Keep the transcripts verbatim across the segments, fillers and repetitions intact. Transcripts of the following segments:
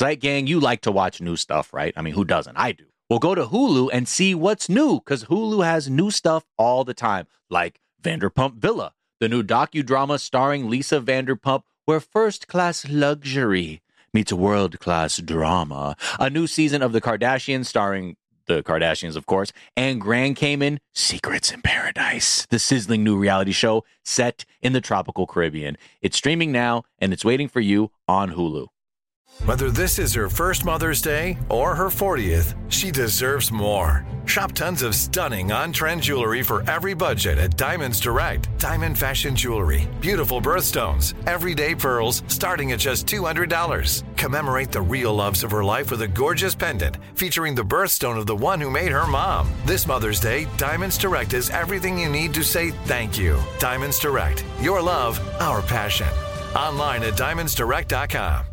Zeit Gang, you like to watch new stuff, right? I mean, who doesn't? I do. Well, go to Hulu and see what's new, because Hulu has new stuff all the time, like Vanderpump Villa, the new docudrama starring Lisa Vanderpump, where first-class luxury meets world-class drama. A new season of The Kardashians starring the Kardashians, of course, and Grand Cayman, Secrets in Paradise, the sizzling new reality show set in the tropical Caribbean. It's streaming now, and it's waiting for you on Hulu. Whether this is her first Mother's Day or her fortieth, she deserves more. Shop tons of stunning on-trend jewelry for every budget at Diamonds Direct. Diamond fashion jewelry, beautiful birthstones, everyday pearls starting at just two hundred dollars. Commemorate the real loves of her life with a gorgeous pendant featuring the birthstone of the one who made her mom. This Mother's Day, Diamonds Direct is everything you need to say thank you. Diamonds Direct, your love, our passion. Online at diamonds direct dot com.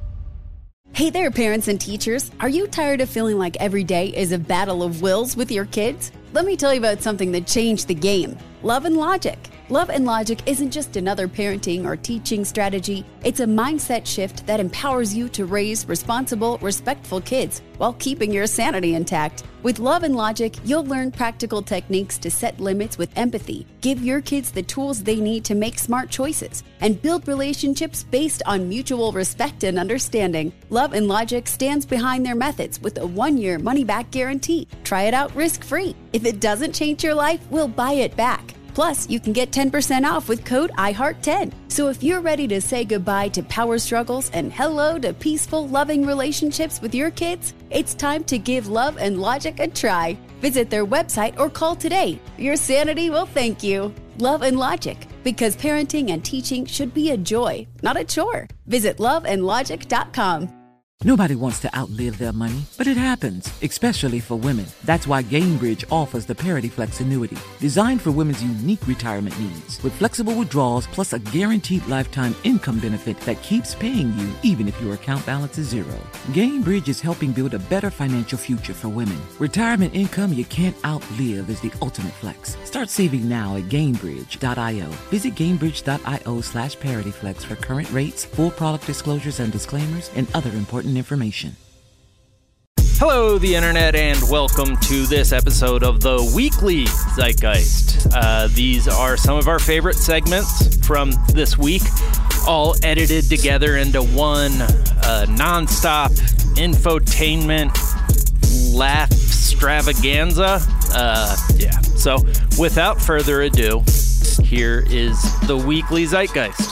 Hey there, parents and teachers. Are you tired of feeling like every day is a battle of wills with your kids? Let me tell you about something that changed the game. Love and Logic. Love and Logic isn't just another parenting or teaching strategy. It's a mindset shift that empowers you to raise responsible, respectful kids while keeping your sanity intact. With Love and Logic, you'll learn practical techniques to set limits with empathy, give your kids the tools they need to make smart choices, and build relationships based on mutual respect and understanding. Love and Logic stands behind their methods with a one-year money-back guarantee. Try it out risk-free. If it doesn't change your life, we'll buy it back. Plus, you can get ten percent off with code I heart ten. So if you're ready to say goodbye to power struggles and hello to peaceful, loving relationships with your kids, it's time to give Love and Logic a try. Visit their website or call today. Your sanity will thank you. Love and Logic, because parenting and teaching should be a joy, not a chore. Visit love and logic dot com. Nobody wants to outlive their money, but it happens, especially for women. That's why Gainbridge offers the Parity Flex annuity, designed for women's unique retirement needs, with flexible withdrawals plus a guaranteed lifetime income benefit that keeps paying you even if your account balance is zero. Gainbridge is helping build a better financial future for women. Retirement income you can't outlive is the ultimate flex. Start saving now at Gainbridge dot io. Visit Gainbridge dot io slash ParityFlex for current rates, full product disclosures and disclaimers, and other important information. Hello, the internet, and welcome to this episode of the Weekly Zeitgeist. Uh, these are some of our favorite segments from this week, all edited together into one uh, non-stop infotainment laugh extravaganza. Uh, yeah, so without further ado, here is the Weekly Zeitgeist.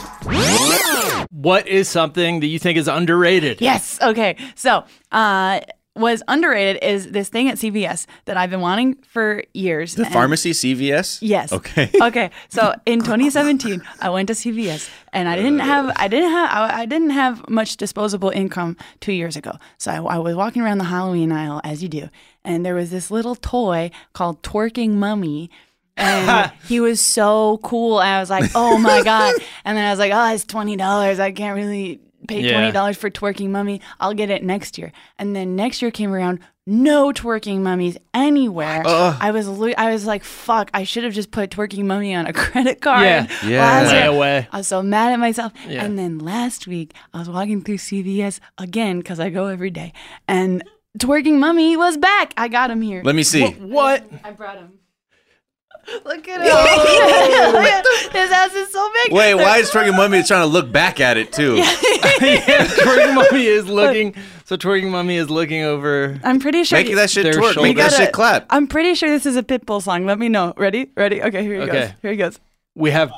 What is something that you think is underrated? Yes. Okay. So, uh, was underrated is this thing at C V S that I've been wanting for years. The and pharmacy C V S? Yes. Okay. Okay. So in twenty seventeen, I went to C V S and I didn't have I didn't have I, I didn't have much disposable income two years ago. So I, I was walking around the Halloween aisle as you do, and there was this little toy called Twerking Mummy. And he was so cool. And I was like, oh my God. And then I was like, oh, it's twenty dollars. I can't really pay Yeah. twenty dollars for Twerking Mummy. I'll get it next year. And then next year came around, no Twerking Mummies anywhere. Ugh. I was lo- I was like, fuck, I should have just put Twerking Mummy on a credit card. Yeah. Yeah. Last Lay year, away. I was so mad at myself. Yeah. And then last week, I was walking through C V S again because I go every day. And Twerking Mummy was back. I got him here. Let me see. What? I brought him. Look at him. His ass is so big. Wait, why is Twerking Mummy trying to look back at it too? Yeah, Twerking Mummy is looking. So Twerking Mummy is looking over. I'm pretty sure. Make that shit Their twerk. shoulder. Make that gotta- shit clap. I'm pretty sure this is a Pitbull song. Let me know. Ready? Ready? Okay, here he Okay. goes. Here he goes. We have.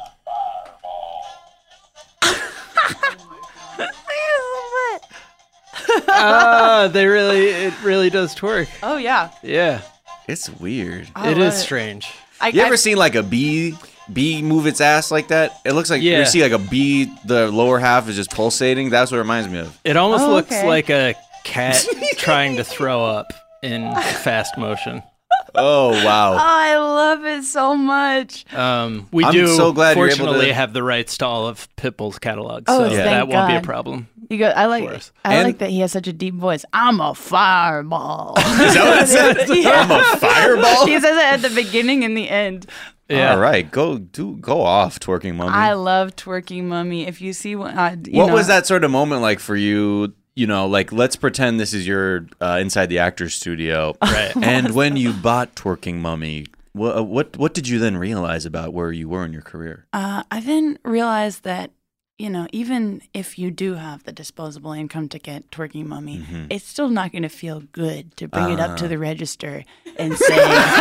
Ah, they really. It really does twerk. Oh yeah. Yeah, It's weird. I it love is strange. I, You I- ever seen like a bee bee move its ass like that? It looks like Yeah. you see like a bee, the lower half is just pulsating. That's what it reminds me of. It almost Oh, looks okay. like a cat trying to throw up in fast motion. Oh wow. Oh, I love it so much. Um, we I'm do, so glad you're able fortunately, to- have the rights to all of Pitbull's catalog, Oh, so thank that won't be a God. problem. You go. I like. Of course. I And- like that he has such a deep voice. I'm a fireball. Is that what it says? Yeah. I'm a fireball. He says it at the beginning and the end. Yeah. All right, go do go off, Twerking Mummy. I love Twerking Mummy. If you see what, uh, you what know, was that sort of moment like for you you know, like let's pretend this is your uh, inside the actor's studio, Right. And when you bought Twerking Mummy, what what what did you then realize about where you were in your career? Uh, I then realized that, you know, even if you do have the disposable income to get Twerking Mummy, Mm-hmm. it's still not going to feel good to bring it up Uh. to the register and say,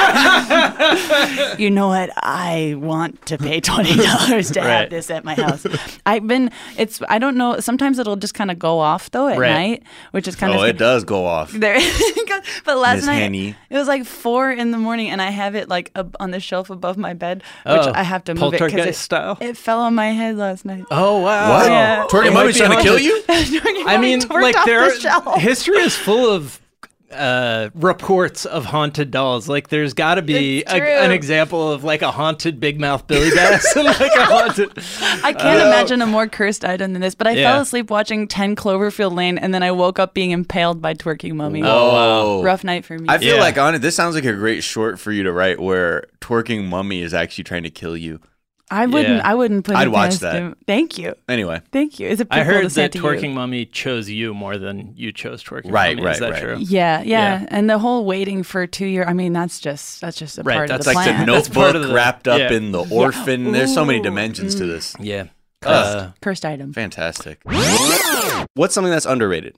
you know what, I want to pay twenty dollars to Right. have this at my house. I've been, it's, I don't know, sometimes it'll just kind of go off though at Right. night, which is kind Oh, of it does go off. there. But last Miss night, Henny. it was like four in the morning, and I have it like ab- on the shelf above my bed, which Oh, I have to move it because poltergeist it, style? it fell on my head last night. Oh wow! What? Yeah. Twerking It might Mummy's be trying to kill haunted. you? I mean, Twerked like off there, the shelf. history is full of uh, reports of haunted dolls. Like, there's got to be It's a, true. an example of like a haunted Big Mouth Billy Bass and like a haunted. I can't imagine a more cursed item than this, but I Yeah. fell asleep watching ten Cloverfield Lane, and then I woke up being impaled by Twerking Mummy. Oh, Rough night for me. I feel Yeah. like on it, this sounds like a great short for you to write, where Twerking Mummy is actually trying to kill you. I wouldn't. Yeah. I wouldn't put. I'd it watch past that. him. Thank you. Anyway, Thank you. It's a I prequel heard to that Santa Twerking You. Mummy chose you more than you chose Twerking Right, Mummy. right, Is that right. true? Yeah, yeah, Yeah. and the whole waiting for two year. I mean, that's just that's just a Right, part that's of the like the plan. That's part Notebook of the- wrapped up yeah. in the orphan. There's so many Ooh. dimensions to this. Yeah. Ugh. Uh, Cursed item. Fantastic. What's something that's underrated?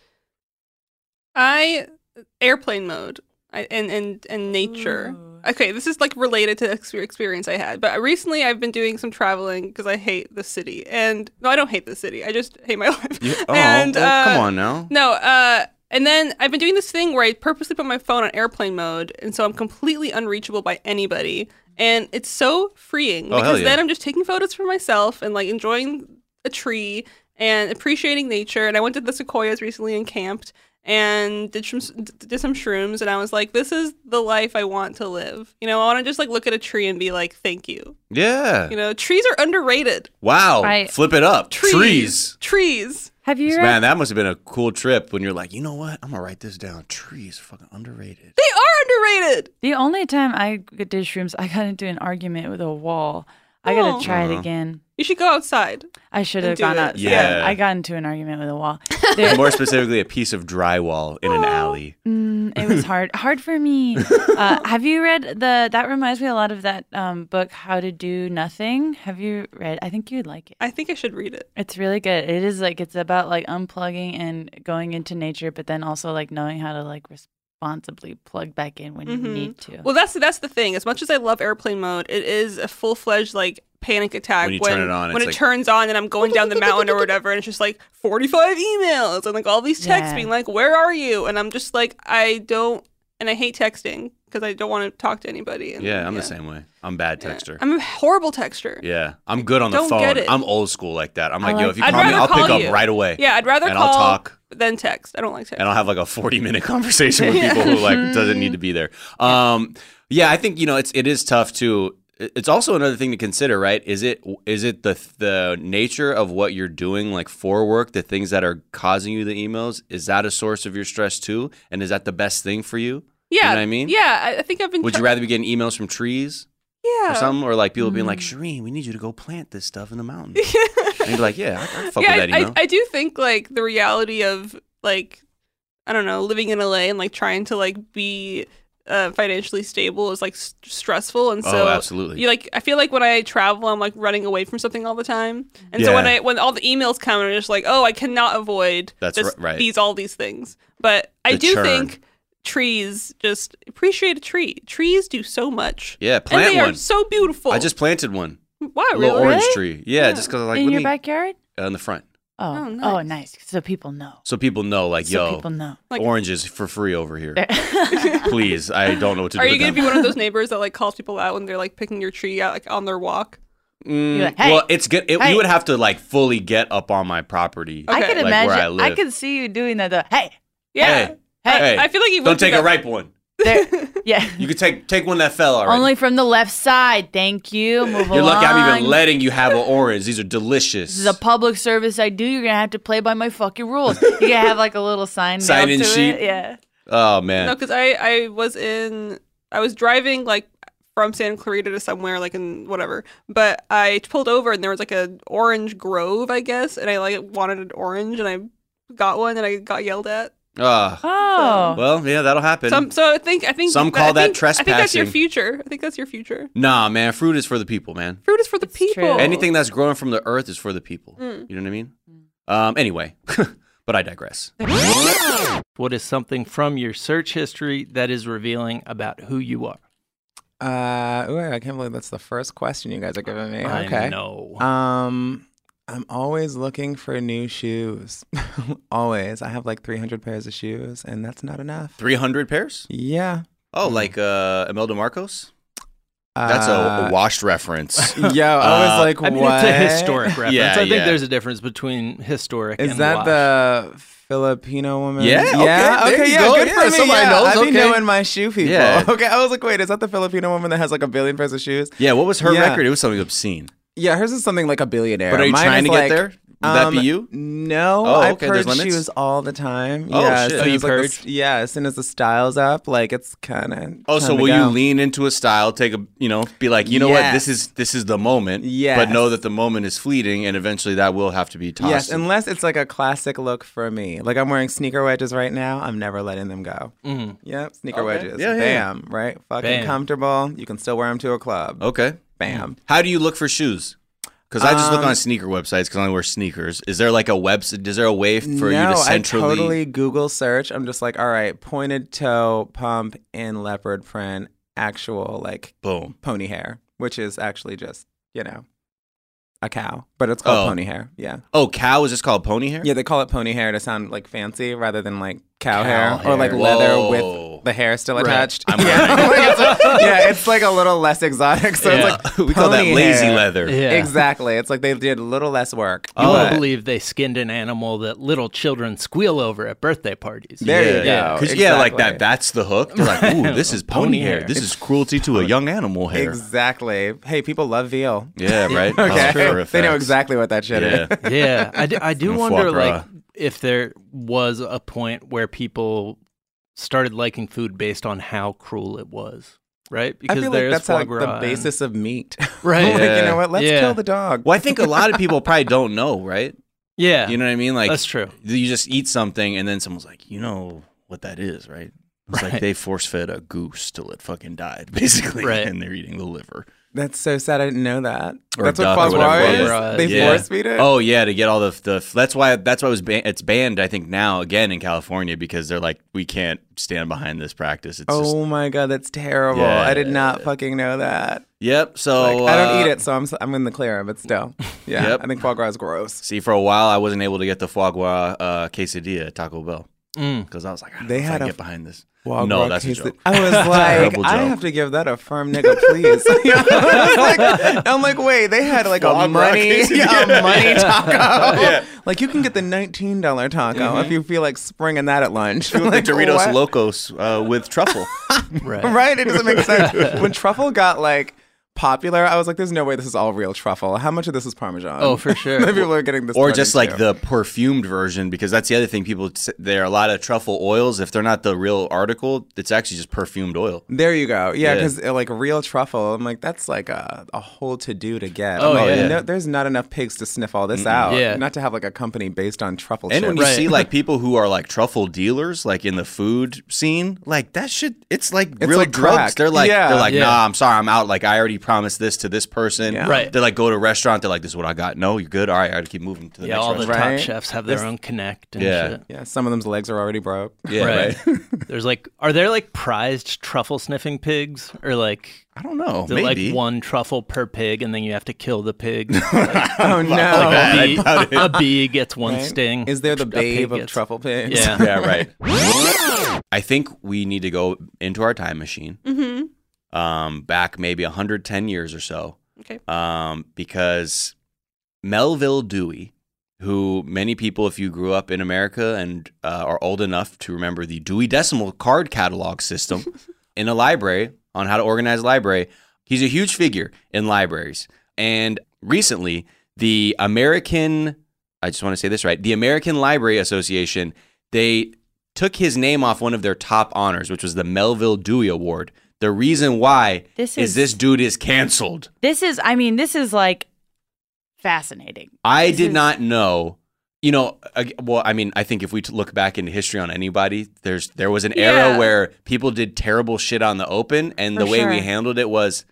I airplane mode I, and and and nature. Okay, this is like related to the ex- experience I had, but recently I've been doing some traveling because I hate the city. And no, I don't hate the city. I just hate my life. You, oh, and, well, uh, come on now. No, uh, and then I've been doing this thing where I purposely put my phone on airplane mode, and so I'm completely unreachable by anybody. And it's so freeing Oh, hell because yeah. then I'm just taking photos for myself and like enjoying a tree and appreciating nature. And I went to the Sequoias recently and camped and did some did some shrooms, and I was like, this is the life I want to live. You know, I want to just like look at a tree and be like, thank you. Yeah. You know, trees are underrated. Wow. I- Flip it up. Trees. Trees. Trees. Have you? Man, that must have been a cool trip when you're like, you know what? I'm gonna write this down. Trees, are fucking underrated. They are underrated. The only time I did shrooms, I got into an argument with a wall. I gotta Oh. try Uh-huh. it again. You should go outside. I should And have do gone it. outside. Yeah. I got into an argument with a wall. And There- more specifically, a piece of drywall in an alley. Mm, it was hard, hard for me. Uh, have you read the? That reminds me a lot of that um, book, How to Do Nothing. Have you read? I think you'd like it. I think I should read it. It's really good. It is like it's about like unplugging and going into nature, but then also like knowing how to like responsibly plug back in when Mhm. you need to. Well, that's that's the thing. As much as I love airplane mode, it is a full fledged like panic attack When you turn it on, when it's it like- turns on and I'm going down the mountain or whatever, and it's just like forty-five emails and like all these texts Yeah. being like, "Where are you?" And I'm just like, I don't, and I hate texting because I don't want to talk to anybody. And, Yeah, I'm the same way. I'm a bad Yeah. texter. I'm a horrible texter. Yeah, I'm good on the Don't phone. get it. I'm old school like that. I'm I like, yo, like- if you I'd call me, rather I'll pick call up you. right away. Yeah, I'd rather and call I'll talk. than text. I don't like text. And I'll have like a forty minute conversation with people who like doesn't need to be there. Um, yeah, I think you know it's it is tough too. It- It's also another thing to consider, right? Is it is it the the nature of what you're doing, like for work, the things that are causing you the emails? Is that a source of your stress too? And is that the best thing for you? yeah, You know what I mean? Yeah, I, I think I've been. Would you rather be getting emails from trees yeah. or something, or like people being Mm. like, Shireen, we need you to go plant this stuff in the mountains? And you'd be like, yeah, I, I fuck yeah, with that I, email. I, I do think like the reality of like I don't know living in L A and like trying to like be uh, financially stable is like s- stressful, and so oh, absolutely. you like I feel like when I travel I'm like running away from something all the time, and so when Yeah. I when all the emails come I'm just like, oh, I cannot avoid That's this, ri- right. these all these things, but I The do churn. think trees just appreciate a tree. Trees do so much. Yeah, and plant they one. are so beautiful. I just planted one, wow, a little really? orange Really? tree. Yeah, Yeah. just because I like in let your me- backyard? uh, in the front, Oh, Oh, oh, nice. nice. So people know. so people know, like, So yo, people know. Like- oranges for free over here. Please, I don't know what to do. Are you with gonna them. be one of those neighbors that like calls people out when they're like picking your tree out like on their walk? Mm, You're like, "Hey, well, it's good. It, hey." You would have to like fully get up on my property. Okay. I could Like where imagine. I I, live. could see you doing that. Though. Hey, Yeah. Hey, Hey, hey, I feel like you would don't do take a that. ripe one. there, yeah. You could take take one that fell already. Only from the left side. Thank you. Move You're along. lucky I'm even letting you have an orange. These are delicious. This is a public service I do. You're gonna have to play by my fucking rules. You gotta have like a little sign. Sign-in nailed to sheet? It. Yeah. oh man. No, because I I was in I was driving like from Santa Clarita to somewhere like in whatever, but I pulled over and there was like an orange grove, I guess, and I like wanted an orange and I got one and I got yelled at. Uh, Oh. well, yeah, that'll happen. Some, so I think I think Some that, call I that think, I think that's your trespassing. future. I think that's your future. Nah, man, fruit is for the people, man. Fruit is for the It's people. true. Anything that's growing from the earth is for the people. Mm. You know what I mean? Um, anyway, but I digress. What is something from your search history that is revealing about who you are? Uh, ooh, I can't believe that's the first question you guys are giving me. I Okay. know. Um, I'm always looking for new shoes. Always. I have like three hundred pairs of shoes, and that's not enough. three hundred pairs? Yeah. Oh, like uh, Imelda Marcos? That's a, a Uh, washed reference. Yo, I was Uh, like, I mean, what? it's a historic reference. Yeah, I think yeah. there's a difference between historic Is and that wash. the Filipino woman? Yeah, okay, yeah, there okay, you yeah, go. good Yeah, for me. somebody yeah. knows, I be okay. knowing my shoe people. Yeah. Okay, I was like, wait, is that the Filipino woman that has like a billion pairs of shoes? Yeah, what was her Yeah. record? It was something obscene. Yeah, hers is something like a billionaire. But are you Mine trying is to get like, there? Would that be um, you? No, Oh, I okay, there's purge limits? shoes all the time. Oh, yeah, shit. as Oh, soon you as, like, the purge? s- yeah, as soon as the style's up, like it's kind of. Oh, so will you lean into a style, take a, you know, be like, you know what, this is this is the moment. Yes. But know that the moment is fleeting, and eventually that will have to be tossed. Yes, unless it's like a classic look for me. Like I'm wearing sneaker wedges right now. I'm never letting them go. Mhm. Yep, sneaker Okay. wedges. Yeah, yeah, yeah. Bam, right? Fucking Bam. comfortable. You can still wear them to a club. Okay. Bam. How do you look for shoes? Because I just look Um, on sneaker websites because I only wear sneakers. Is there like a website? Is there a way for no, you to centrally? I totally Google search. I'm just like, all right, pointed toe pump in leopard print, actual like Boom. pony hair, which is actually just, you know, a cow, but it's called Oh. pony hair. Yeah. Oh, cow is just called pony hair? Yeah, they call it pony hair to sound like fancy rather than like cow, Cow hair, or like hair. leather Whoa. with the hair still Right. attached. I'm yeah. learning. Like, it's a- yeah, it's like a little less exotic. So Yeah. it's like we call that pony lazy hair. leather. Yeah. Exactly. It's like they did a little less work. You Oh. won't but- believe they skinned an animal that little children squeal over at birthday parties. There you yeah. go. 'Cause, yeah, like Exactly. that. That's the hook. They're like, ooh, this is pony, Pony hair. hair. This is cruelty to a young animal hair. Exactly. Hey, people love veal. Yeah, right. Okay. Oh, for They know effects. exactly what that shit Yeah. is. Yeah, I do, I do Some wonder, foie gras. like, if there was a point where people started liking food based on how cruel it was, right? I Because feel like there's that's foie like the gras and- basis of meat. Right. Like, Yeah. you know what? Let's Yeah. kill the dog. Well, I think a lot of people probably don't know, right? Yeah, You know what I mean? Like, that's true. you just eat something and then someone's like, you know what that is, right? It's like Right. they force fed a goose till it fucking died, basically, Right. and they're eating the liver. That's so sad. I didn't know that. Or That's what duck or foie whatever gras it is. is. They Yeah. force feed it. Oh yeah, to get all the the. That's why that's why it was ban- it's banned. I think now again in California because they're like we can't stand behind this practice. It's just, Oh my god, that's terrible. Yeah. I did not fucking know that. yep. So Like, I don't uh, eat it, so I'm I'm in the clear. But still, yeah, Yep. I think foie gras is gross. See, for a while I wasn't able to get the foie gras uh, quesadilla at Taco Bell Mm. because I was like, I don't They know if had I a can get behind this. Foie No, gras that's a case joke. that- I was like, Terrible I joke. have to give that a firm nigga, please. I was like, I'm like, wait, they had like Foie a gras money, quesadilla. yeah, a money taco. Yeah. Like you can get the nineteen dollar taco if you feel like springing that at lunch. Like Like, the Doritos what? Locos uh, with truffle. Right. Right? It doesn't make sense. When truffle got like popular, I was like, there's no way this is all real truffle. How much of this is Parmesan? Oh, for sure. That people are getting this. Or turned just like into. the perfumed version, because that's the other thing. People, s- there are a lot of truffle oils. If they're not the real article, it's actually just perfumed oil. There you go. Yeah, Yeah. because like real truffle, I'm like, that's like a, a whole to do to get. Oh, I'm like, yeah. no, there's not enough pigs to sniff all this out. Yeah. Not to have like a company based on truffle And chips. when you Right. see like people who are like truffle dealers, like in the food scene, like that shit, it's like It's real like drugs. crack. They're like, Yeah. they're like, Yeah. nah, I'm sorry, I'm out. Like I already promised this to this person. Yeah. Right. They like go to a restaurant. They're like, this is what I got. No, you're good. All right, I got to keep moving to the Yeah, next all the restaurant. Right. top chefs have their There's- own connect and Yeah. shit. yeah, some of them's legs are already broke. Yeah, right. There's like, are there like prized truffle sniffing pigs, or like, I don't know. is it Maybe. like one truffle per pig, and then you have to kill the pig? Oh no! a, bee, a bee gets one Right? sting. Is there the A pig babe of gets- truffle pigs? Yeah. Yeah, right. I think we need to go into our time machine, Mm-hmm. um, back maybe one hundred ten years or so, Okay. um, because Melville Dewey, who many people, if you grew up in America and uh, are old enough to remember the Dewey Decimal Card Catalog System in a library on how to organize a library, he's a huge figure in libraries. And recently, the American, I just want to say this right, the American Library Association, they took his name off one of their top honors, which was the Melville Dewey Award. The reason why This is, is- this dude is canceled. This is, I mean, this is like fascinating. I This did is- not know, you know, ag- well, I mean, I think if we t- look back into history on anybody, there's there was an era Yeah. where people did terrible shit on the open, and For the way we sure. handled it was,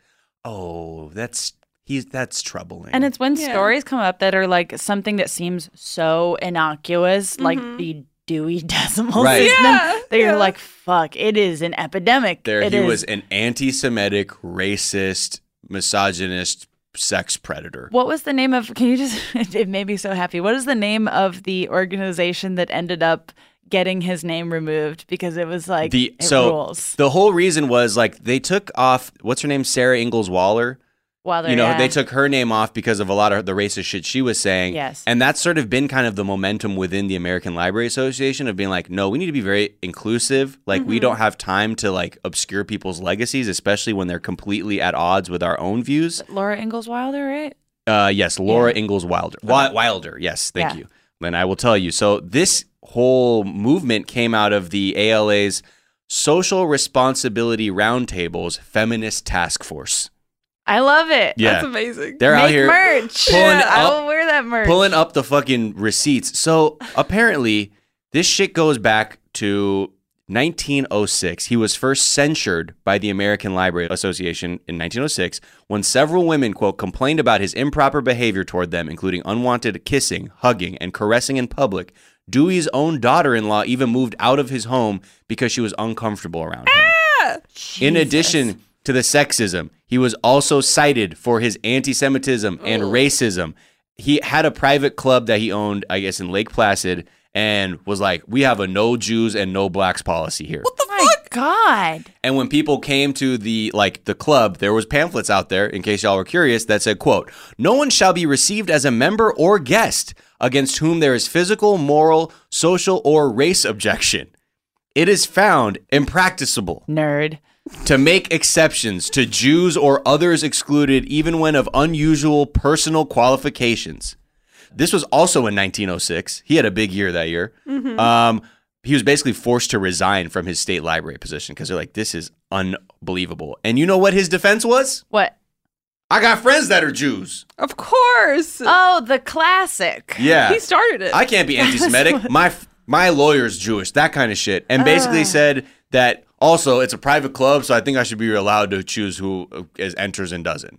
oh, that's he's that's troubling. And it's when Yeah. stories come up that are like something that seems so innocuous, like the Dewey Decimal Right. System, Yeah, that you're yeah. like, fuck, it is an epidemic. there It he is. was an anti-Semitic, racist, misogynist, sex predator. What was the name of? Can you just? It made me so happy. What is the name of the organization that ended up getting his name removed because it was like The it so rules? the whole reason was like they took off what's her name, Sarah Ingalls Waller. While You know, yeah. they took her name off because of a lot of the racist shit she was saying. Yes. And that's sort of been kind of the momentum within the American Library Association of being like, no, we need to be very inclusive. Like, we don't have time to like obscure people's legacies, especially when they're completely at odds with our own views. Laura Ingalls Wilder, right? Uh, yes, Laura Yeah. Ingalls Wilder. Wi- Wilder, yes, thank Yeah. you. Then I will tell you. So this whole movement came out of the A L A's Social Responsibility Roundtable's Feminist Task Force. I love it. Yeah. That's amazing. They're Make out here merch. pulling Yeah, I up- will wear that merch. pulling up the fucking receipts. So apparently, this shit goes back to nineteen oh six. He was first censured by the American Library Association in nineteen oh six when several women, quote, complained about his improper behavior toward them, including unwanted kissing, hugging, and caressing in public. Dewey's own daughter-in-law even moved out of his home because she was uncomfortable around him. In addition to the sexism, he was also cited for his anti-Semitism and racism. He had a private club that he owned, I guess, in Lake Placid, and was like, we have a no Jews and no blacks policy here. Oh my God. And when people came to the like the club, there was pamphlets out there, in case y'all were curious, that said, quote, no one shall be received as a member or guest against whom there is physical, moral, social, or race objection. It is found impracticable Nerd. to make exceptions to Jews or others excluded even when of unusual personal qualifications. This was also in nineteen oh six. He had a big year that year. Um, he was basically forced to resign from his state library position because they're like, this is unbelievable. And you know what his defense was? What? I got friends that are Jews. Of course. Oh, the classic. Yeah. He started it. I can't be anti-Semitic. My my lawyer's Jewish, that kind of shit. And basically said that also it's a private club, so I think I should be allowed to choose who uh, is enters and doesn't.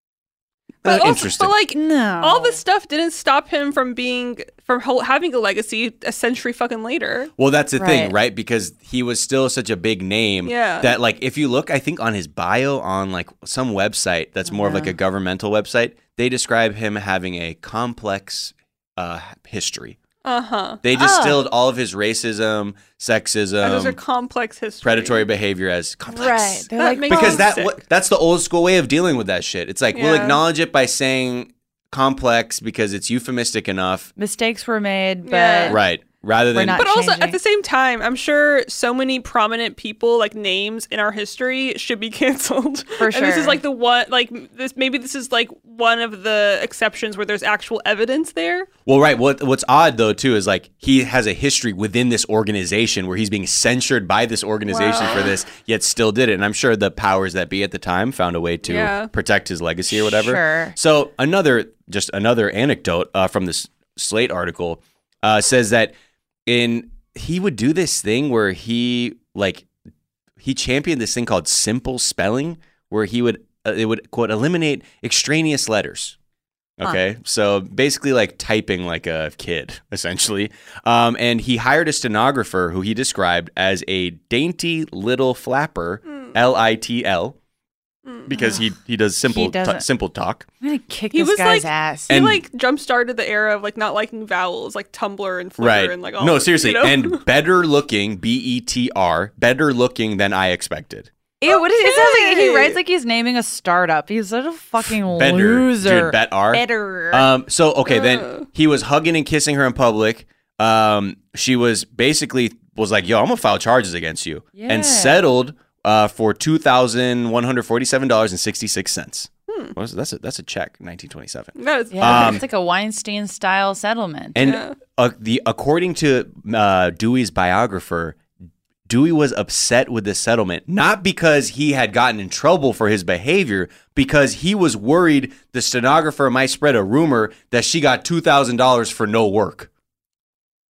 but, Uh, also, interesting. but like No. all this stuff didn't stop him from being from ho- having a legacy a century fucking later. Well, that's the thing, Right. right? Because he was still such a big name Yeah. that, like, if you look, I think on his bio on like some website that's more of like a governmental website, they describe him having a complex uh, history. Uh huh. They distilled all of his racism, sexism, those are complex history. predatory behavior as complex. Right. They're That like, makes Because me that sick. what, that's the old school way of dealing with that shit. It's like we'll Yeah. acknowledge it by saying complex because it's euphemistic enough, mistakes were made, but Yeah. right? Rather We're than not But also changing. at the same time, I'm sure so many prominent people, like names in our history, should be canceled. For And this sure. is like the one, like this. Maybe this is like one of the exceptions where there's actual evidence there. Well, right. What What's odd though too is like he has a history within this organization where he's being censured by this organization for this, yet still did it. And I'm sure the powers that be at the time found a way to Yeah. protect his legacy or whatever. Sure. So another, just another anecdote uh, from this Slate article uh, says that in he would do this thing where he like he championed this thing called simple spelling, where he would uh, it would quote eliminate extraneous letters. Okay, so basically like typing like a kid, essentially. Um, and he hired a stenographer who he described as a dainty little flapper, L I T L, because he he does simple He doesn't- t- simple talk. I'm gonna kick He this was guy's like- ass. He And- like jump started the era of like not liking vowels, like Tumblr and Flickr Right. and like all. no, this, seriously, you know? and better looking, B E T R, better looking than I expected. Ew, what is, it sounds like he Okay. writes like he's naming a startup. He's such a fucking Better, loser. dude, bet R. Better. Um, so okay, Ugh. then he was hugging and kissing her in public. Um, she was basically was like, "Yo, I'm gonna file charges against you," Yeah. and settled uh, for two thousand one hundred forty-seven dollars and sixty-six cents. Hmm. That's a that's a check, nineteen twenty-seven. That is yeah, um, it's like a Weinstein style settlement. And Yeah. uh, the according to uh, Dewey's biographer, Dewey was upset with this settlement, not because he had gotten in trouble for his behavior, because he was worried the stenographer might spread a rumor that she got two thousand dollars for no work.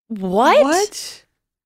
What? What?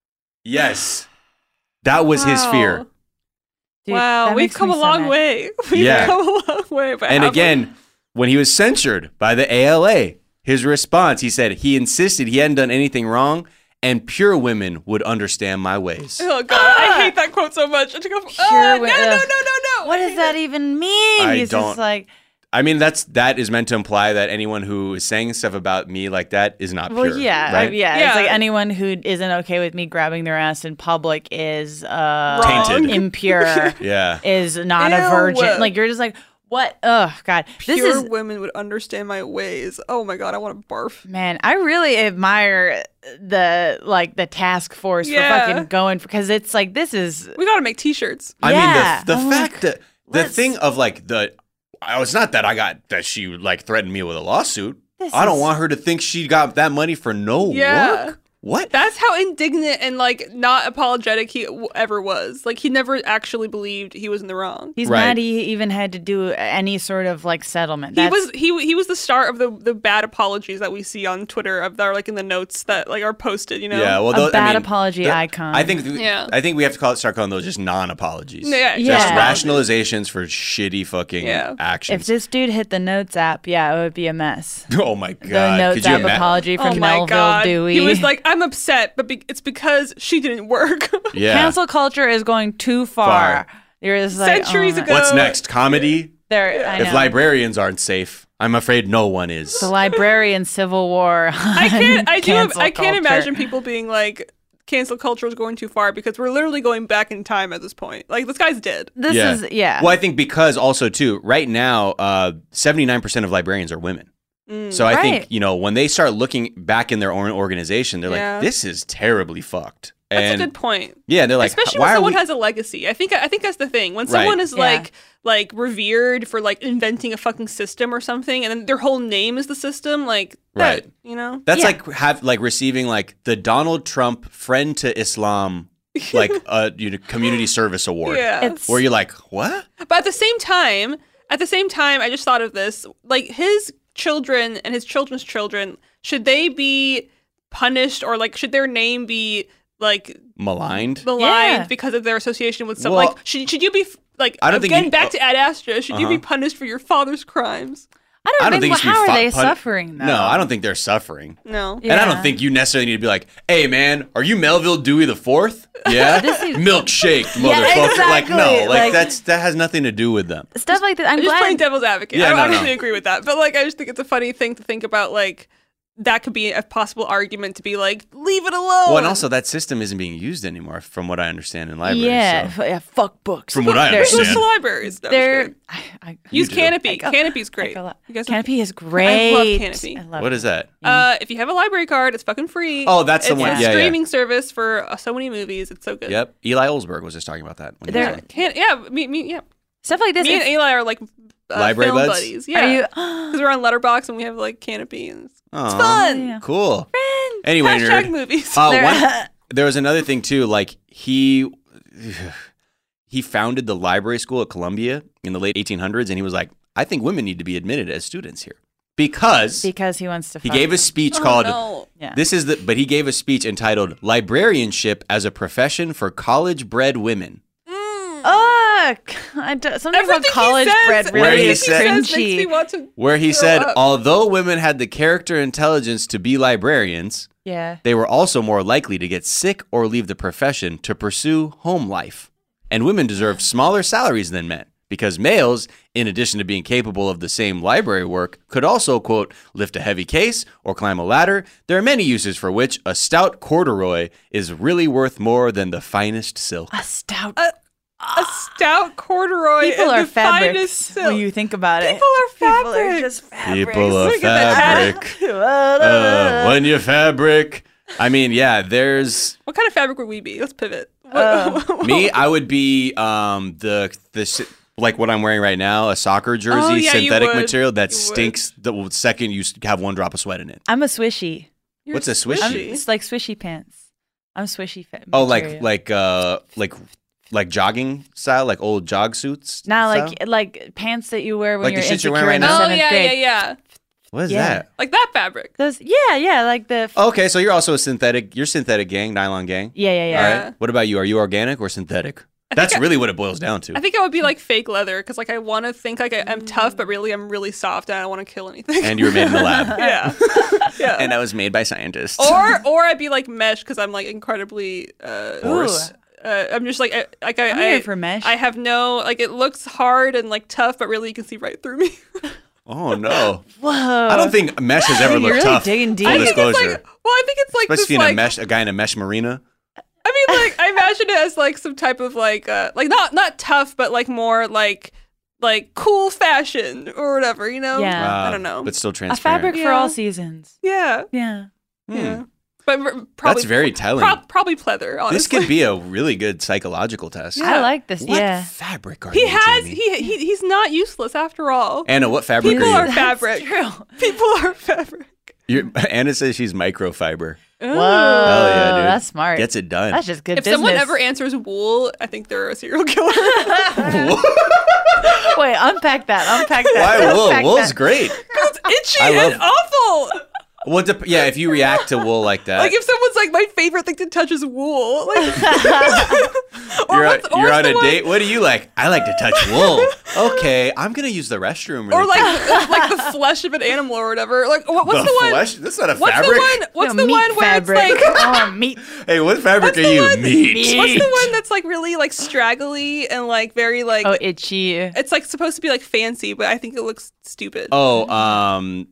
Yes. That was his Wow. fear. Dude, wow, that we've makes come me a so long mad. way. We've Yeah. come a long way. But And how- again, when he was censured by the A L A, his response, he said he insisted he hadn't done anything wrong and pure women would understand my ways. Oh god, I hate that quote so much. I took off. Pure Oh, no, wi- no, no, no, ugh. no, no. What does that even mean? I He's don't- just like, I mean, that's that is meant to imply that anyone who is saying stuff about me like that is not well, pure. yeah, right? I- yeah, Yeah. It's like anyone who isn't okay with me grabbing their ass in public is uh, Tainted. impure, Yeah. is not a Ew. virgin. Like you're just like, what? Oh God, this Pure is women would understand my ways. Oh my god, I want to barf. man. I really admire the like the task force Yeah. for fucking going because it's like this is We gotta make T-shirts. I Yeah. mean, the, the I'm fact like, that the let's- thing of like the, oh, it's not that I got that she like threatened me with a lawsuit. This I don't is- want her to think she got that money for no Yeah. work. What? That's how indignant and like not apologetic he w- ever was. Like he never actually believed he was in the wrong. he's Right. mad he even had to do any sort of like settlement. He That's- was he he was the start of the the bad apologies that we see on Twitter of that are like in the notes that like are posted. You know. Yeah, well, A those, I bad mean, apology the- icon. I think. Yeah. I think we have to call it, start calling those just non-apologies. Yeah, Yeah. Just Yeah. rationalizations for shitty fucking Yeah. actions. If this dude hit the Notes app, yeah, it would be a mess. oh my god! The Notes Could you app ima- apology Oh from my Melville god. Dewey. He was like, I'm upset, but be- it's because she didn't work. Yeah. cancel culture is going too far. Far. You're just like, Centuries oh my- ago. What's next? Comedy? There, I If know. librarians aren't safe, I'm afraid no one is. the librarian civil war. I can't. I do. cancel I can't culture. imagine people being like, cancel culture is going too far because we're literally going back in time at this point. Like this guy's dead. This yeah. is yeah. Well, I think because also too, right now, uh, seventy-nine percent of librarians are women. So I Right. think, you know, when they start looking back in their own organization, they're Yeah. like, this is terribly fucked. That's and a good point. yeah, they're like, Especially why when are someone we? has a legacy. I think I think that's the thing. When Right. someone is Yeah. like like revered for like inventing a fucking system or something, and then their whole name is the system, like Right. that, you know? That's Yeah. like have like receiving like the Donald Trump Friend to Islam like a you know, community service award. Yeah. It's Where you're like, what? But at the same time, at the same time, I just thought of this. Like his children and his children's children, should they be punished or like should their name be like Maligned? maligned Yeah. because of their association with some Well- like should should you be like I don't think again you- back to Ad Astra, should you be Uh-huh. punished for your father's crimes? I don't, I don't think, think, it should how be are fu- they pun- suffering though? No, I don't think they're suffering. No. Yeah. And I don't think you necessarily need to be like, hey man, are you Melville Dewey the fourth? Yeah? Milkshake, motherfucker. Like, no, exactly. like, Like- that's that has nothing to do with them. Stuff like that. I'm I'm just glad. playing devil's advocate. Yeah, I don't no, no. actually agree with that. But like I just think it's a funny thing to think about like that could be a possible argument to be like, leave it alone. Well, and also that system isn't being used anymore, from what I understand in libraries. yeah, so. f- yeah. Fuck books. From what I They're- Go understand. to libraries. No, I'm just They're. kidding. I, I, Use do. Canopy. I go- Canopy's I great. go a lot. You guys Canopy is great. I love Canopy. I love What it. is that? Uh, if you have a library card, it's fucking free. Oh, that's the it's one. a Yeah, yeah. streaming service for uh, so many movies. It's so good. Yep. Eli Olsberg was just talking about that. when he was They're- on. Can, yeah, me, me, yeah. Stuff like this. Me and if- Eli are like uh, Library film buds? buddies. Are Yeah, you? because we're on Letterboxd and we have like Canopy and it's, it's Aw, fun. Yeah. Cool. Anyway, Hashtag nerd. movies. Uh, They're- one, there was another thing too. Like he he founded the library school at Columbia in the late eighteen hundreds, and he was like, "I think women need to be admitted as students here because because he wants to. he fuck gave a them. speech Oh, called." no. Yeah. This is the, but he gave a speech entitled "Librarianship as a Profession for College-Bred Women." Ugh, I do, something Everything about college he says, bred Where really he is said- Makes me cringy. want to Where he throw said, up. although women had the character and intelligence to be librarians, Yeah. they were also more likely to get sick or leave the profession to pursue home life. And women deserved smaller salaries than men because males, in addition to being capable of the same library work, could also, quote, lift a heavy case or climb a ladder. There are many uses for which a stout corduroy is really worth more than the finest silk. A stout. a, a stout corduroy. People and are the finest fabrics silk. when you think about it. People are People are fabrics. just fabrics. People are Look at that. fabric. Uh, when you fabric. I mean, yeah, there's What kind of fabric would we be? Let's pivot. Uh, me. I would be um the the s- like what I'm wearing right now, a soccer jersey, Oh, yeah, you synthetic would. material that You would. stinks the second you s- have one drop of sweat in it. I'm a swishy. You're What's a swishy? I'm, swishy. it's like swishy pants. I'm swishy fit. Oh, like material. like uh like like jogging style, like old jog suits. Nah, style? like like pants that you wear when Like the you're shit you're insecure wearing in right the now? Oh seventh yeah, grade. yeah, yeah. What is Yeah. that? Like that fabric. Those, yeah, yeah, like the. F- Okay, so you're also a synthetic. You're synthetic gang, nylon gang. yeah, yeah, yeah. All Yeah. right. What about you? Are you organic or synthetic? That's really what it boils down to. I think I would be like fake leather because like I want to think like I, I'm tough, but really I'm really soft and I don't want to kill anything. And you were made in the lab. yeah, yeah. And I was made by scientists. or or I'd be like mesh because I'm like incredibly uh, Porous. Uh, I'm just like I, like I, I'm I here for mesh. I have no like it looks hard and like tough, but really you can see right through me. Oh no! Whoa. I don't think mesh has ever You're looked really tough. digging deep. Full I think it's disclosure. like, well, I think it's like Especially this, being like, a mesh, a guy in a mesh marina. I mean, like I imagine it as like some type of like uh like not not tough, but like more like like cool fashion or whatever, you know? Yeah. I don't know. But still a transparent. fabric for Yeah. all seasons. yeah, Yeah. Hmm. yeah. But r- probably That's very telling. prob- probably pleather. Honestly. This could be a really good psychological test. I like this. What Yeah. fabric are He you, has Jamie? he, he he's not useless after all. Anna, what fabric People are are you? fabric. True. People are fabric. You're, Anna says she's microfiber. Whoa. Hell yeah, dude. That's smart. Gets it done. That's just good If business. someone ever answers wool, I think they're a serial killer. Wait, unpack that. Unpack that. Why wool? Unpack Wool's that. great. It's itchy I love- and awful. Well, dep- yeah, if you react to wool like that, Like if someone's like, my favorite thing to touch is wool. Like, or you're, what's- on, or you're what's on the a one- date. What do you like? I like to touch wool. Okay, I'm gonna use the restroom. Really Or like quick. like the flesh of an animal or whatever. Like what, what's the, the, one? flesh? That's not a What's fabric. the one? What's No, the meat one where fabric. it's like? oh, meat. Hey, what fabric What's are the you? one- Meat. What's the one that's like really like straggly and like very like? Oh, itchy. It's like supposed to be like fancy, but I think it looks stupid. Oh, um,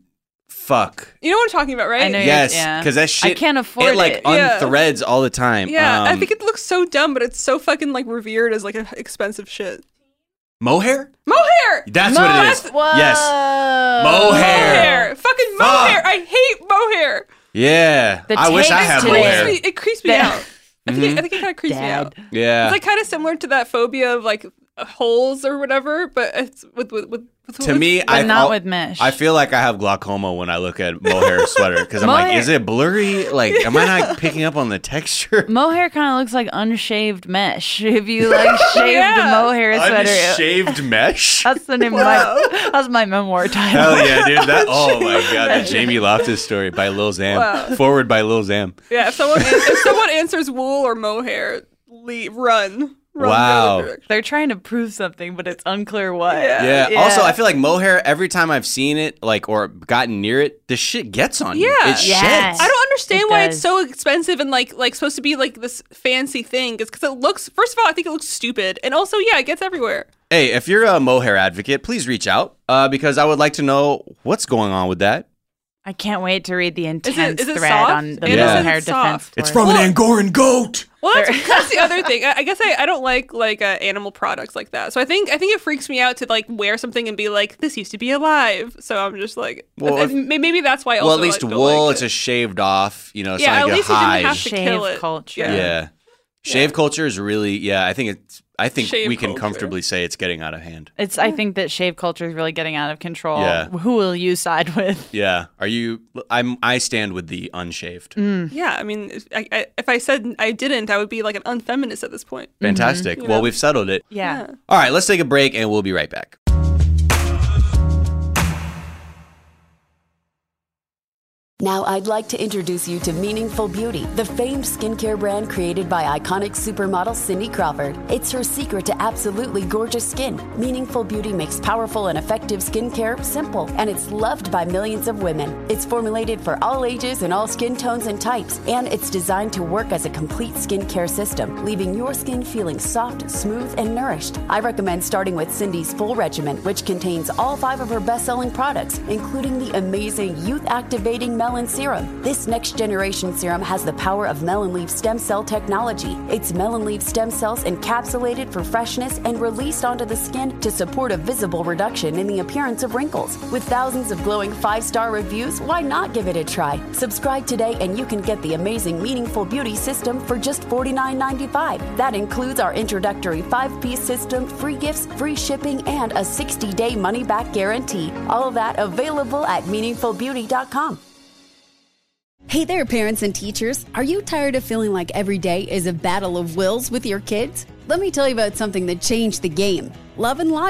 fuck. You know what I'm talking about, right? I know. Yes, yeah. because that shit. I can't afford it. Like it. Yeah. unthreads all the time. Yeah, I Um, think it looks so dumb, but it's so fucking like revered as like a expensive shit. mohair. Mohair. That's what it is. Whoa. Yes. Mohair. Mohair. Fucking Fuck. mohair. I hate mohair. Yeah. The I wish I takes had today. mohair. It, it creeps me Dad. out. I think, it, I think it kind of creeps me Dad. out. Yeah. It's like kind of similar to that phobia of like holes or whatever, but it's with with with. with to me, But I not al- with mesh. I feel like I have glaucoma when I look at mohair sweater because I'm like, Mohair- is it blurry? Like, am I not picking up on the texture? Mohair kind of looks like unshaved mesh. If you like shaved Yeah. a mohair sweater, it- Unshaved mesh. that's the name of my that's my memoir title. Hell yeah, dude! That oh my god, the Jamie Loftus story by Lil Zam. Wow. Forward by Lil Zam. Yeah, if someone if someone answers wool or mohair, leave, run, run Wow. the other direction. They're trying to prove something, but it's unclear what. Yeah. Yeah. Also, I feel like mohair. Every time I've seen it, like or gotten near it, the shit gets on you. Yeah. It Yes. sheds. I don't understand It why does. it's so expensive and like like supposed to be like this fancy thing. It's because it looks. First of all, I think it looks stupid, and also, yeah, it gets everywhere. Hey, if you're a mohair advocate, please reach out uh, because I would like to know what's going on with that. I can't wait to read the intense is it thread soft? on the It is mohair soft. defense. It's force. from an Angoran goat. Well, that's, that's the other thing. I, I guess I, I don't like like uh, animal products like that. So I think I think it freaks me out to like wear something and be like, this used to be alive. So I'm just like, Well, I- if- may- maybe that's why. I Well, also, at least like, don't wool, like it's it. just shaved off. You know, it's Yeah, not at like least a you didn't hide. have to Shave kill it. culture. Yeah. Yeah. Shave culture is really, yeah, I think it's, I think Shave we can culture. comfortably say it's getting out of hand. It's. I think that shave culture is really getting out of control. Yeah. Who will you side with? Yeah. Are you, I'm, I stand with the unshaved. Yeah, I mean, if I, I, if I said I didn't, I would be like an unfeminist at this point. Fantastic. You Well, know? we've settled it. Yeah. All right, let's take a break and we'll be right back. Now I'd like to introduce you to Meaningful Beauty, the famed skincare brand created by iconic supermodel Cindy Crawford. It's her secret to absolutely gorgeous skin. Meaningful Beauty makes powerful and effective skincare simple, and it's loved by millions of women. It's formulated for all ages and all skin tones and types, and it's designed to work as a complete skincare system, leaving your skin feeling soft, smooth, and nourished. I recommend starting with Cindy's full regimen, which contains all five of her best-selling products, including the amazing youth-activating melon serum. This next-generation serum has the power of melon leaf stem cell technology. It's melon leaf stem cells encapsulated for freshness and released onto the skin to support a visible reduction in the appearance of wrinkles. With thousands of glowing five-star reviews, why not give it a try? Subscribe today and you can get the amazing Meaningful Beauty system for just forty-nine ninety-five. That includes our introductory five-piece system, free gifts, free shipping, and a sixty-day money-back guarantee. All of that available at meaningful beauty dot com. Hey there, parents and teachers. Are you tired of feeling like every day is a battle of wills with your kids? Let me tell you about something that changed the game. Love and Logic.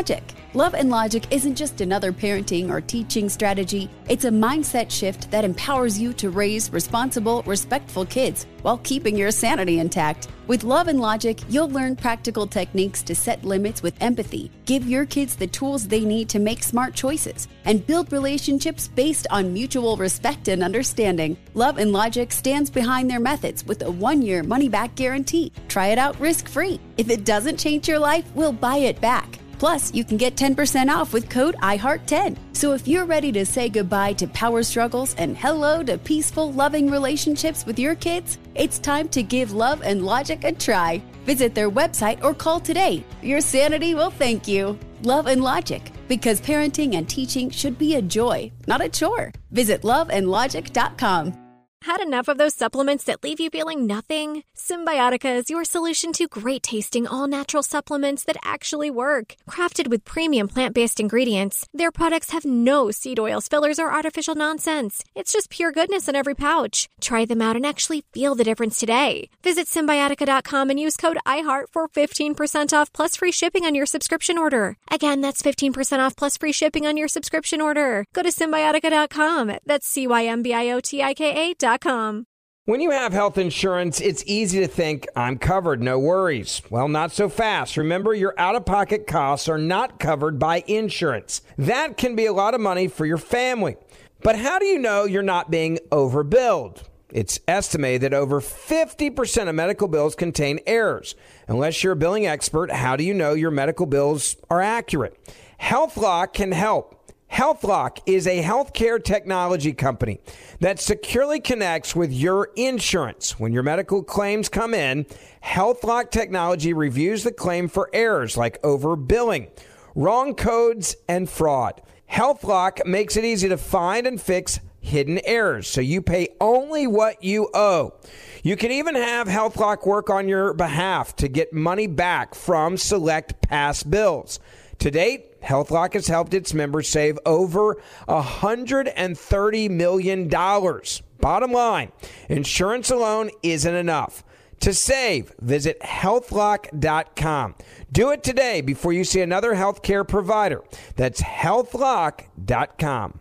Love and Logic isn't just another parenting or teaching strategy. It's a mindset shift that empowers you to raise responsible, respectful kids while keeping your sanity intact. With Love and Logic, you'll learn practical techniques to set limits with empathy, give your kids the tools they need to make smart choices, and build relationships based on mutual respect and understanding. Love and Logic stands behind their methods with a one-year money-back guarantee. Try it out risk-free. If it doesn't change your life, we'll buy it back. Plus, you can get ten percent off with code I heart ten. So if you're ready to say goodbye to power struggles and hello to peaceful, loving relationships with your kids, it's time to give Love and Logic a try. Visit their website or call today. Your sanity will thank you. Love and Logic, because parenting and teaching should be a joy, not a chore. Visit love and logic dot com. Had enough of those supplements that leave you feeling nothing? Symbiotica is your solution to great-tasting, all-natural supplements that actually work. Crafted with premium plant-based ingredients, their products have no seed oils, fillers, or artificial nonsense. It's just pure goodness in every pouch. Try them out and actually feel the difference today. Visit Symbiotica dot com and use code I heart for fifteen percent off plus free shipping on your subscription order. Again, that's fifteen percent off plus free shipping on your subscription order. Go to Symbiotica dot com. That's C Y M B I O T I K A dot com. When you have health insurance, it's easy to think, I'm covered, no worries. Well, not so fast. Remember, your out-of-pocket costs are not covered by insurance. That can be a lot of money for your family. But how do you know you're not being overbilled? It's estimated that over fifty percent of medical bills contain errors. Unless you're a billing expert, how do you know your medical bills are accurate? HealthLock can help. HealthLock is a healthcare technology company that securely connects with your insurance. When your medical claims come in, HealthLock technology reviews the claim for errors like overbilling, wrong codes, and fraud. HealthLock makes it easy to find and fix hidden errors, so you pay only what you owe. You can even have HealthLock work on your behalf to get money back from select past bills. To date, HealthLock has helped its members save over one hundred thirty million dollars. Bottom line, insurance alone isn't enough. To save, visit health lock dot com. Do it today before you see another healthcare provider. That's health lock dot com.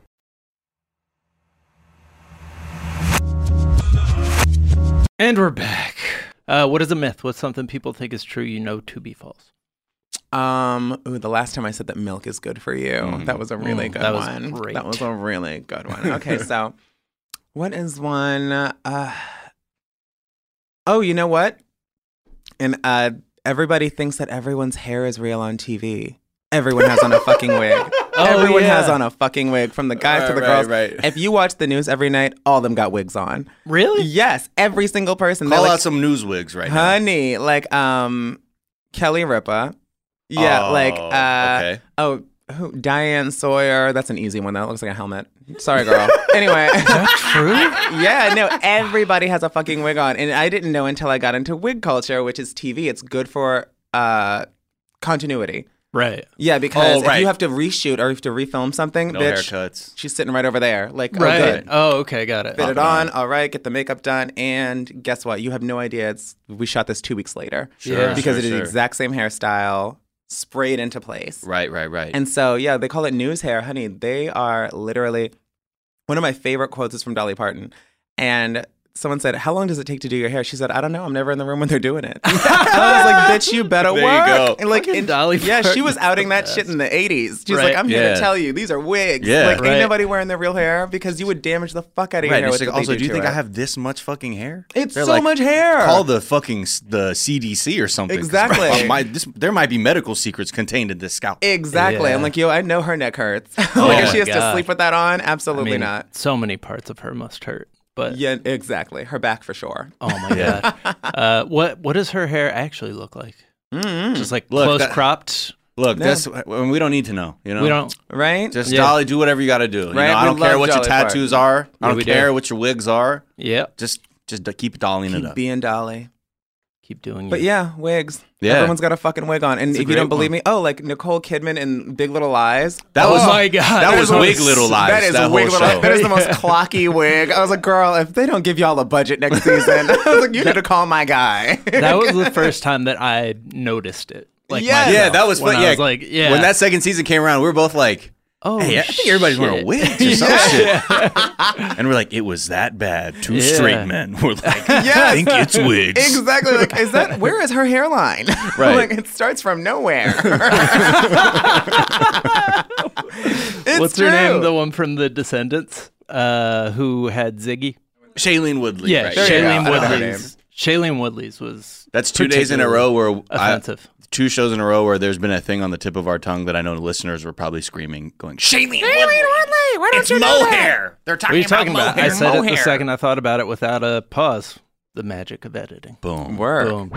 And we're back. Uh, what is a myth? What's something people think is true you know to be false? Um, ooh, the last time I said that milk is good for you. Mm. That was a really mm, good that was one. Great. That was a really good one. Okay, so what is one? Uh, oh, you know what? And uh, everybody thinks that everyone's hair is real on T V. Everyone has on a fucking wig. Oh, Everyone yeah. has on a fucking wig, from the guys right, to the right, girls. Right. If you watch the news every night, all of them got wigs on. Really? Yes, every single person. Call They're out like, some news wigs right honey, like um, Kelly Ripa. Yeah, Oh, like uh, okay. oh, who, Diane Sawyer. That's an easy one. That looks like a helmet. Sorry, girl. Anyway, That's true? yeah, no, everybody has a fucking wig on, and I didn't know until I got into wig culture, which is T V. It's good for uh, continuity. Right. Yeah, because Oh, right. if you have to reshoot or you have to refilm something, No bitch, haircuts. she's sitting right over there. Like, Right. oh, good. Oh, okay. Got it. Fit it on, all right, get the makeup done, and guess what? You have no idea. It's we shot this two weeks later. Sure, Yeah. Because sure, it is sure. the exact same hairstyle, sprayed into place. Right, right, right. And so, yeah, they call it news hair. Honey, they are literally, one of my favorite quotes is from Dolly Parton. And someone said, how long does it take to do your hair? She said, I don't know. I'm never in the room when they're doing it. I was like, bitch, you better There you work. go. And like, Fucking and- Dolly yeah, she Parton was is outing the that best. shit in the eighties. She's Right. like, I'm here Yeah. to tell you, these are wigs. Yeah. Like, Right. ain't nobody wearing their real hair because you would damage the fuck out of your Right. hair. It's with like, what they also, do you to think it. I have this much fucking hair? It's They're so like, much hair. Call the fucking s- the C D C or something. 'cause, Exactly. bro, my, this, there might be medical secrets contained in this scalp. Exactly. Yeah. I'm like, yo, I know her neck hurts. Oh like, if my she has to God. sleep with that on, I absolutely mean, not. so many parts of her must hurt. But Yeah, exactly. Her back for sure. oh my God. uh, what what does her hair actually look like? Mm-hmm. Just like Look, close that- cropped? Look, No. that's when we don't need to know. You know, We don't. Right? Just Yeah. Dolly, do whatever you got to do. You Right, know, I we don't care love what your Dolly tattoos Parton. are. I Yeah, don't we care do. what your wigs are. Yep. Just just d- keep dollying it Keep up. being Dolly. Keep doing But it. yeah, wigs. Yeah. Everyone's got a fucking wig on. And It's a if you don't great believe one. me, oh, like Nicole Kidman in Big Little Lies. That oh, was my God. That, That was is the Wig most- Little Lies. That is that wig whole little. show. That is the most clocky wig. I was like, girl, if they don't give y'all a budget next season, I was like, you need to call my guy. That was the first time that I noticed it. Like Yes. myself, Yeah, that was when fun. I Yeah, was like, yeah. When that second season came around, we were both like, oh, hey, I think everybody's wearing wigs or some shit. And we're like, it was that bad. Two Yeah. straight men were like, Yes. I think it's wigs. Exactly. Like, is that where is her hairline? Right. Like, it starts from nowhere. It's What's true. her name? The one from The Descendants, uh, who had Ziggy. Shailene Woodley. Yeah, right? There you go. Shailene I know her Woodley's. Shailene Woodley's was That's two days in a row where I, offensive. two shows in a row where there's been a thing on the tip of our tongue that I know the listeners were probably screaming, going, Shailene Woodley, Why don't it's you do that? mohair. They're What talking are you talking about about? I mohair. said it the mohair. second I thought about it without a pause. The magic of editing. Boom. Work. Boom.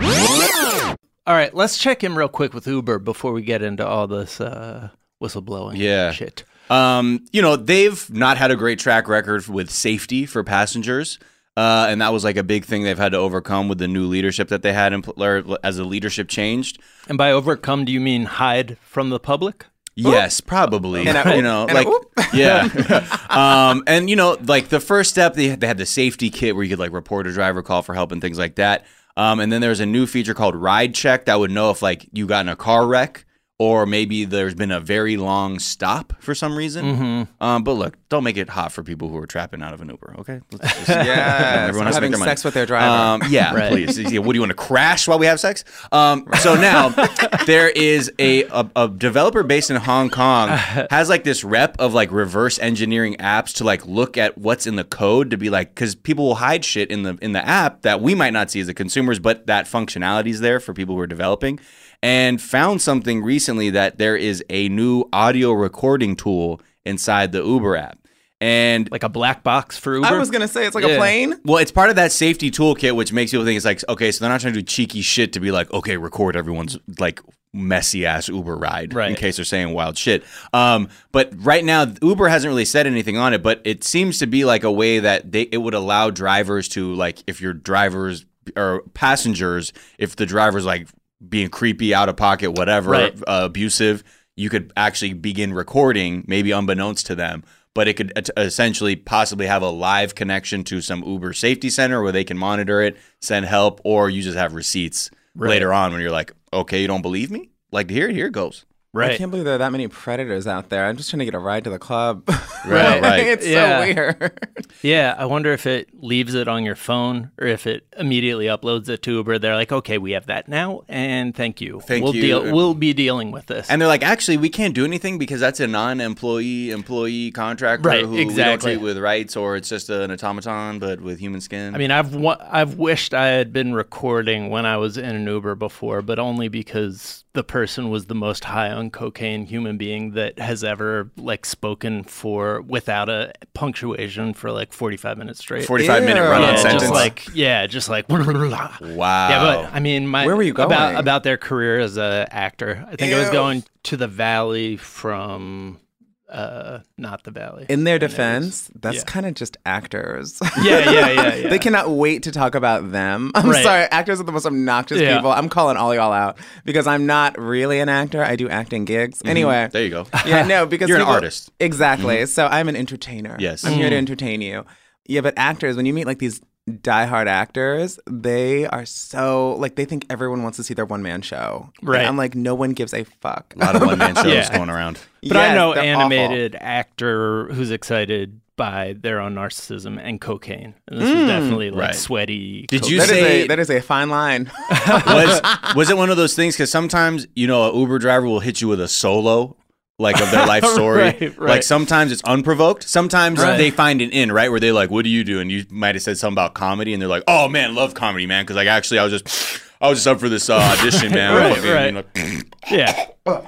All right, let's check in real quick with Uber before we get into all this uh, whistleblowing Yeah. shit. Um, you know, they've not had a great track record with safety for passengers. Uh, and that was like a big thing they've had to overcome with the new leadership that they had in, pl- or as the leadership changed. And by overcome, do you mean hide from the public? Yes, probably. And a you oop. know, And a like oop. yeah. um, and you know, like the first step, they they had the safety kit where you could like report a driver call for help and things like that. Um, and then there's a new feature called Ride Check that would know if like you got in a car wreck or maybe there's been a very long stop for some reason. Mm-hmm. Um, but look, don't make it hot for people who are trapping out of an Uber. Okay, Let's just- Yes. everyone has to having make their money. sex with their driver. Um, yeah, Right. please. Yeah, what do you want to crash while we have sex? Um, so now there is a, a a developer based in Hong Kong has like this rep of like reverse engineering apps to like look at what's in the code to be like because people will hide shit in the in the app that we might not see as the consumers, but that functionality is there for people who are developing. And found something recently that there is a new audio recording tool inside the Uber app. And Like a black box for Uber? I was going to say, it's like Yeah. a plane. well, it's part of that safety toolkit, which makes people think it's like, okay, so they're not trying to do cheeky shit to be like, okay, record everyone's like messy ass Uber ride Right. in case they're saying wild shit. Um, but right now, Uber hasn't really said anything on it, but it seems to be like a way that they it would allow drivers to like, if your drivers or passengers, if the driver's like being creepy, out of pocket, whatever, Right. uh, abusive, you could actually begin recording, maybe unbeknownst to them. But it could uh, essentially possibly have a live connection to some Uber safety center where they can monitor it, send help, or you just have receipts later on when you're like, okay, you don't believe me? Like, here, here it goes. I Right. can't believe there are that many predators out there. I'm just trying to get a ride to the club. Right, right. It's Yeah. so weird. Yeah, I wonder if it leaves it on your phone or if it immediately uploads it to Uber. They're like, okay, we have that now, and thank you. Thank we'll you. Deal, we'll be dealing with this. And they're like, actually, we can't do anything because that's a non-employee employee contractor Right, who exactly. we don't treat with rights, or it's just an automaton but with human skin. I mean, I've wa- I've wished I had been recording when I was in an Uber before, but only because the person was the most high on cocaine human being that has ever like spoken for without a punctuation for like forty-five minutes straight. forty-five minute Ew. run-on yeah, sentence. just like yeah, just like wow. wow. Yeah, but I mean, my Where were you about going? about their career as an actor? I think I was Ew. going to the Valley from uh, not the Valley. In their Anyways. defense, that's Yeah. kind of just actors. Yeah, yeah, yeah, yeah. They cannot wait to talk about them. I'm Right. sorry, actors are the most obnoxious Yeah. people. I'm calling all y'all out because I'm not really an actor. I do acting gigs. Anyway. There you go. Yeah, no, because You're an people- artist. Exactly. So I'm an entertainer. Yes. I'm here to Mm. entertain you. Yeah, but actors, when you meet like these diehard actors, they are so like they think everyone wants to see their one man show. And Right. I'm like, no one gives a fuck. A lot of one-man shows Yeah. going around. But I Yes, know they're animated actor who's excited by their own narcissism and cocaine. And this was definitely like right. sweaty. Did cocaine. you That is say- a that is a fine line. was was it one of those things? Because sometimes you know an Uber driver will hit you with a solo, like of their life story. Right, right. Like sometimes it's unprovoked. Sometimes Right. they find an in, right, where they're like, "What do you do?" And you might have said something about comedy, and they're like, "Oh man, love comedy, man." Because like actually, I was just I was just up for this uh, audition, man. Right, Fucking, right. you know, Yeah.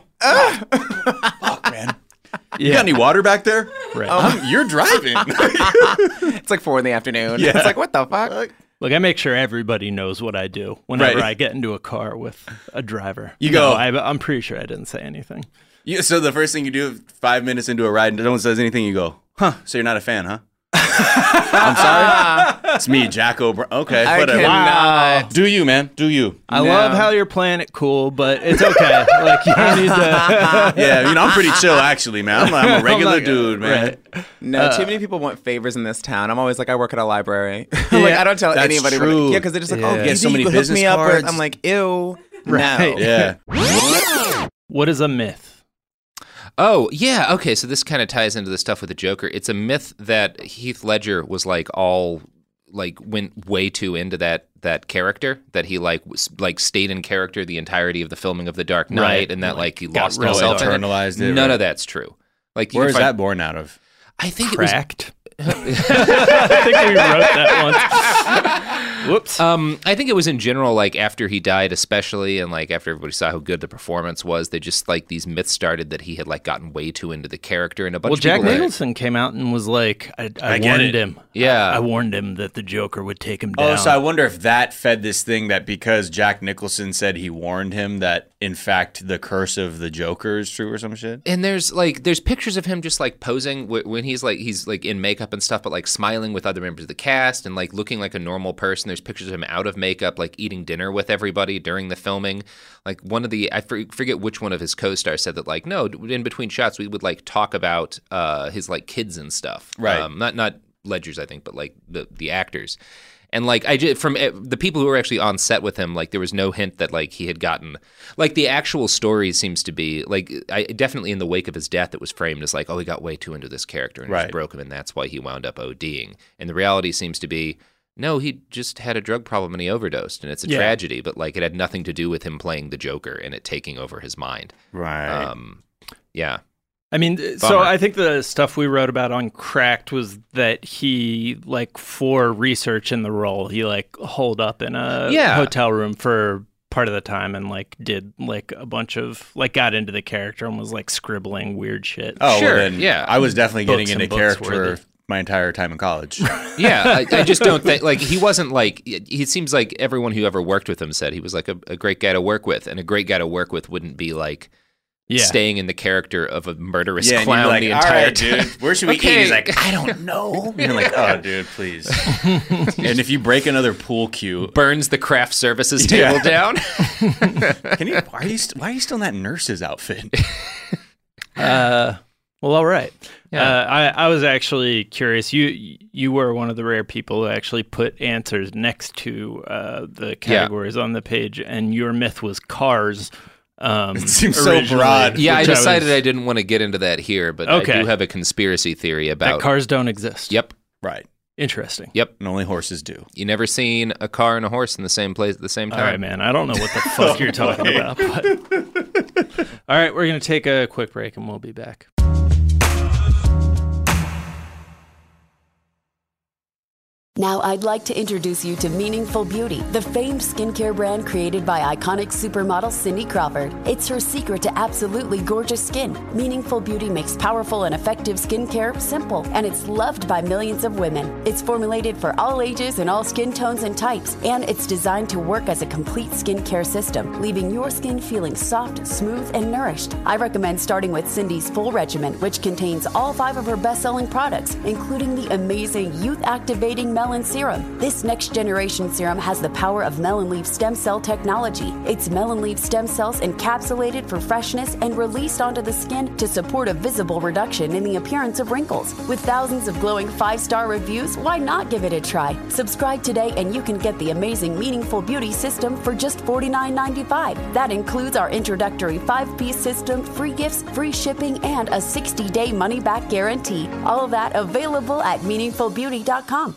Fuck, man. You Yeah. got any water back there? Right. Um, you're driving. It's like four in the afternoon. Yeah. It's like, what the fuck? Look, I make sure everybody knows what I do whenever Right. I get into a car with a driver. You No, go- I, I'm pretty sure I didn't say anything. You, so the first thing you do, five minutes into a ride, and no one says anything, you go, "Huh? So you're not a fan, huh?" I'm sorry. It's me, Jack O'Brien. Okay, I whatever. cannot. Do you, man? Do you? I No. love how you're playing it cool, but it's okay. Like you don't need to. Yeah, you know, I'm pretty chill, actually, man. I'm, I'm a regular like, dude, man. right. No, too many people want favors in this town. I'm always like, I work at a library. like Yeah, I don't tell that's anybody. true. What, yeah, because they're just like, oh, Yeah. you Yeah, so think many you could hook business me up with. cards. I'm like, ew. Right. No. Yeah. What is a myth? Oh, yeah. Okay, so this kind of ties into the stuff with the Joker. It's a myth that Heath Ledger was like all like went way too into that that character, that he like was, like stayed in character the entirety of the filming of The Dark Knight, Right. and that Like, like he got lost really himself in it. internalized it, None right. of that's true. Like you Where can is find- that born out of? I think Cracked. it was. I think we wrote that once. Whoops. Um, I think it was in general, like after he died, especially, and like after everybody saw how good the performance was, they just like these myths started that he had like gotten way too into the character, and a bunch Well, of Jack people were- Nicholson came out and was like, I, I, I get warned it. him. Yeah. I, I warned him that the Joker would take him down. Oh, so I wonder if that fed this thing that because Jack Nicholson said he warned him that in fact the curse of the Joker is true or some shit. And there's like there's pictures of him just like posing w- when he's like he's like in makeup and stuff, but like smiling with other members of the cast and like looking like a normal person. There's pictures of him out of makeup, like eating dinner with everybody during the filming. Like one of the I for- forget which one of his co-stars said that like no, in between shots we would like talk about uh, his like kids and stuff. Right. Um, not not Ledger's, I think, but like the the actors. And like I just, from the people who were actually on set with him, like there was no hint that like he had gotten like the actual story seems to be like I definitely in the wake of his death it was framed as like, oh, he got way too into this character and it Right. just broke him and that's why he wound up ODing. And the reality seems to be no, he just had a drug problem and he overdosed and it's a Yeah. tragedy, but like it had nothing to do with him playing the Joker and it taking over his mind. Right. Um, yeah. I mean, so Bummer. I think the stuff we wrote about on Cracked was that he, like, for research in the role, he, like, holed up in a Yeah. hotel room for part of the time and, like, did, like, a bunch of, like, got into the character and was, like, scribbling weird shit. oh, sure, well then yeah. I was definitely Books getting and into books character worthy. my entire time in college. Yeah, I, I just don't think like he wasn't like he seems like everyone who ever worked with him said he was like a, a great guy to work with, and a great guy to work with wouldn't be like Yeah. staying in the character of a murderous yeah, and you'd be clown like, the all entire right, time. dude, where should we Okay. eat? He's like, I don't know. You're like, oh, dude, please. And if you break another pool cue, Burns the craft services Yeah. table down. can you? Why are you? St- why are you still in that nurse's outfit? Uh, well, all right. Yeah. Uh, I, I was actually curious. You you were one of the rare people who actually put answers next to uh, the categories on the page, and your myth was cars. Um, It seems so originally, broad. Yeah, I which decided was- I didn't want to get into that here, but Okay. I do have a conspiracy theory that about cars don't exist. Yep. Right. Interesting. Yep. And only horses do. You never seen a car and a horse in the same place at the same All time. right, man. I don't know what the fuck you're talking about. But... All right, we're going to take a quick break and we'll be back. Now I'd like to introduce you to Meaningful Beauty, the famed skincare brand created by iconic supermodel Cindy Crawford. It's her secret to absolutely gorgeous skin. Meaningful Beauty makes powerful and effective skincare simple, and it's loved by millions of women. It's formulated for all ages and all skin tones and types, and it's designed to work as a complete skincare system, leaving your skin feeling soft, smooth, and nourished. I recommend starting with Cindy's full regimen, which contains all five of her best-selling products, including the amazing youth-activating melon serum. This next-generation serum has the power of melon leaf stem cell technology. It's melon leaf stem cells encapsulated for freshness and released onto the skin to support a visible reduction in the appearance of wrinkles. With thousands of glowing five-star reviews, why not give it a try? Subscribe today and you can get the amazing Meaningful Beauty system for just forty-nine ninety-five. That includes our introductory five-piece system, free gifts, free shipping, and a sixty-day money-back guarantee. All of that available at meaningful beauty dot com.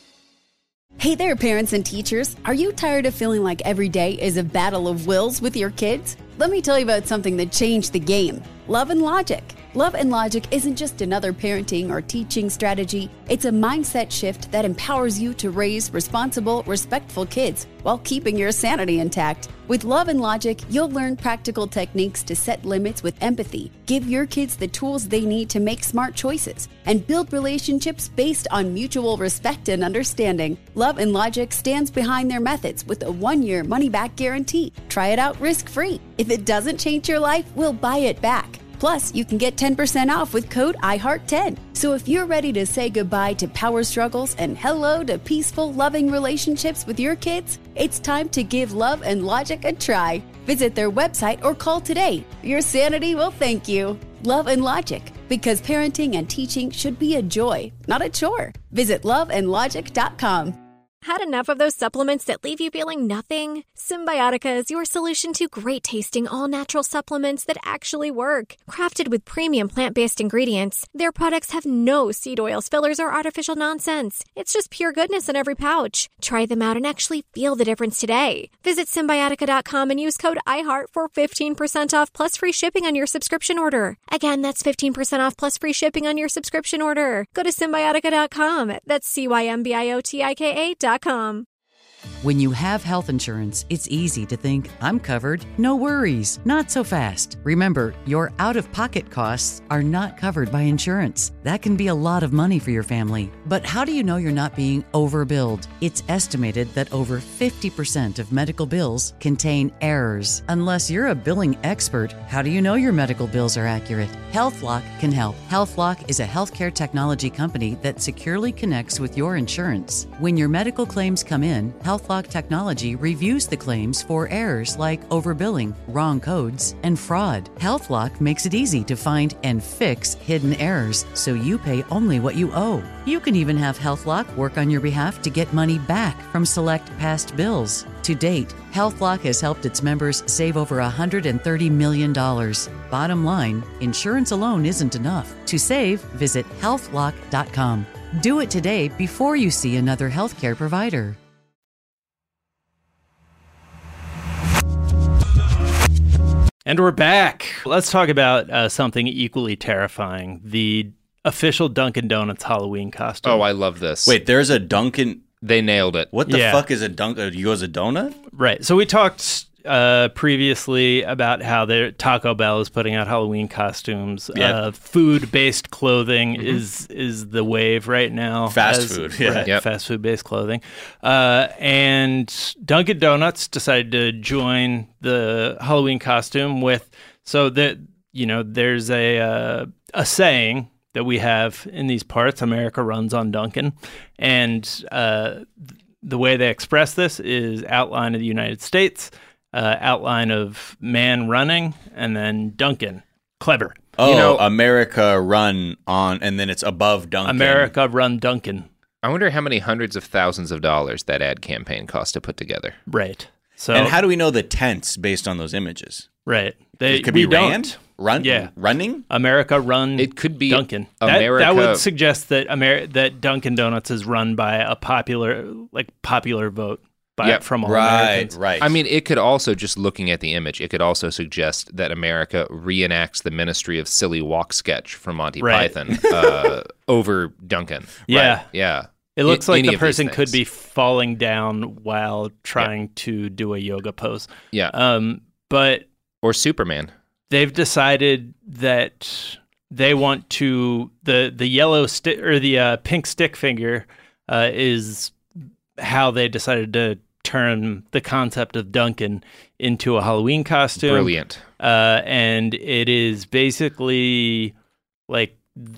Hey there, parents and teachers. Are you tired of feeling like every day is a battle of wills with your kids? Let me tell you about something that changed the game. Love and Logic. Love and Logic isn't just another parenting or teaching strategy. It's a mindset shift that empowers you to raise responsible, respectful kids while keeping your sanity intact. With Love and Logic, you'll learn practical techniques to set limits with empathy, give your kids the tools they need to make smart choices, and build relationships based on mutual respect and understanding. Love and Logic stands behind their methods with a one-year money-back guarantee. Try it out risk-free. If it doesn't change your life, we'll buy it back. Plus, you can get ten percent off with code I heart ten. So if you're ready to say goodbye to power struggles and hello to peaceful, loving relationships with your kids, it's time to give Love and Logic a try. Visit their website or call today. Your sanity will thank you. Love and Logic, because parenting and teaching should be a joy, not a chore. Visit love and logic dot com. Had enough of those supplements that leave you feeling nothing? Symbiotica is your solution to great-tasting, all-natural supplements that actually work. Crafted with premium plant-based ingredients, their products have no seed oils, fillers, or artificial nonsense. It's just pure goodness in every pouch. Try them out and actually feel the difference today. Visit Symbiotica dot com and use code iHeart for fifteen percent off plus free shipping on your subscription order. Again, that's fifteen percent off plus free shipping on your subscription order. Go to Symbiotica dot com. That's C Y M B I O T I K A dot com. When you have health insurance, it's easy to think, I'm covered, no worries. Not so fast. Remember, your out-of-pocket costs are not covered by insurance. That can be a lot of money for your family. But how do you know you're not being overbilled? It's estimated that over fifty percent of medical bills contain errors. Unless you're a billing expert, how do you know your medical bills are accurate? HealthLock can help. HealthLock is a healthcare technology company that securely connects with your insurance. When your medical claims come in, HealthLock technology reviews the claims for errors like overbilling, wrong codes, and fraud. HealthLock makes it easy to find and fix hidden errors so you pay only what you owe. You can even have HealthLock work on your behalf to get money back from select past bills. To date, HealthLock has helped its members save over one hundred thirty million dollars. Bottom line, insurance alone isn't enough. To save, visit health lock dot com. Do it today before you see another healthcare provider. And we're back. Let's talk about uh, something equally terrifying. The official Dunkin' Donuts Halloween costume. Oh, I love this. Wait, there's a Dunkin'... They nailed it. What the Yeah. fuck is a Dunkin'? You go as a donut? Right. So we talked uh, previously about how their Taco Bell is putting out Halloween costumes. Yeah. Uh, food-based clothing Mhm. is is the wave right now. Fast as- food, yeah. right, Yep. Fast food-based clothing. Uh, and Dunkin' Donuts decided to join the Halloween costume with, so that, you know, there's a uh, a saying that we have in these parts, America runs on Dunkin'. And uh, the way they express this is outline of the United States, uh, outline of man running, and then Dunkin'. Clever. Oh, You know- America run on, and then it's above Dunkin'. America run Dunkin'. I wonder how many hundreds of thousands of dollars that ad campaign cost to put together. Right. So, And how do we know the tense based on those images? right. They, It could we be ran? don't. Run? Yeah. Running? America run It could be Dunkin'. That, America. that would suggest that Amer- that Dunkin' Donuts is run by a popular, like popular vote by Yep. from all Right, Americans. right. I mean, it could also, just looking at the image, it could also suggest that America reenacts the Ministry of Silly Walk sketch from Monty Right. Python uh, over Duncan. Yeah. Right. Yeah. It looks A- like any the of these person could things. be falling down while trying to do a yoga pose. Yeah. Um, but Or Superman. they've decided that they want to the the yellow stick or the uh, pink stick figure uh, is how they decided to turn the concept of Dunkin' into a Halloween costume. Brilliant. Uh, and it is basically like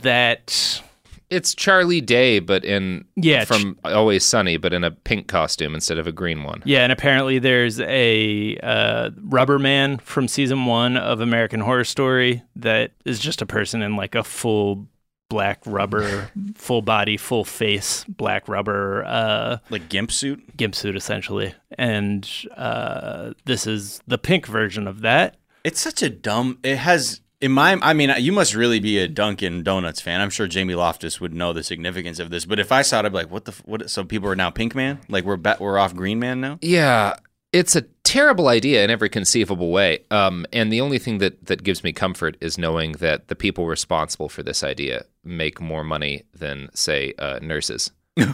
that. It's Charlie Day, but in Yeah, from Always Sunny, but in a pink costume instead of a green one. Yeah, and apparently there's a uh, rubber man from season one of American Horror Story that is just a person in like a full black rubber, full body, full face, black rubber, uh, like gimp suit? Gimp suit, essentially. And uh, this is the pink version of that. It's such a dumb. It has in my. I mean, you must really be a Dunkin' Donuts fan. I'm sure Jamie Loftus would know the significance of this. But if I saw it, I'd be like, "What the? f- What?" So people are now Pink Man. Like we're ba- we're off Green Man now. Yeah, it's a terrible idea in every conceivable way. Um, and the only thing that, that gives me comfort is knowing that the people responsible for this idea make more money than, say, uh, nurses.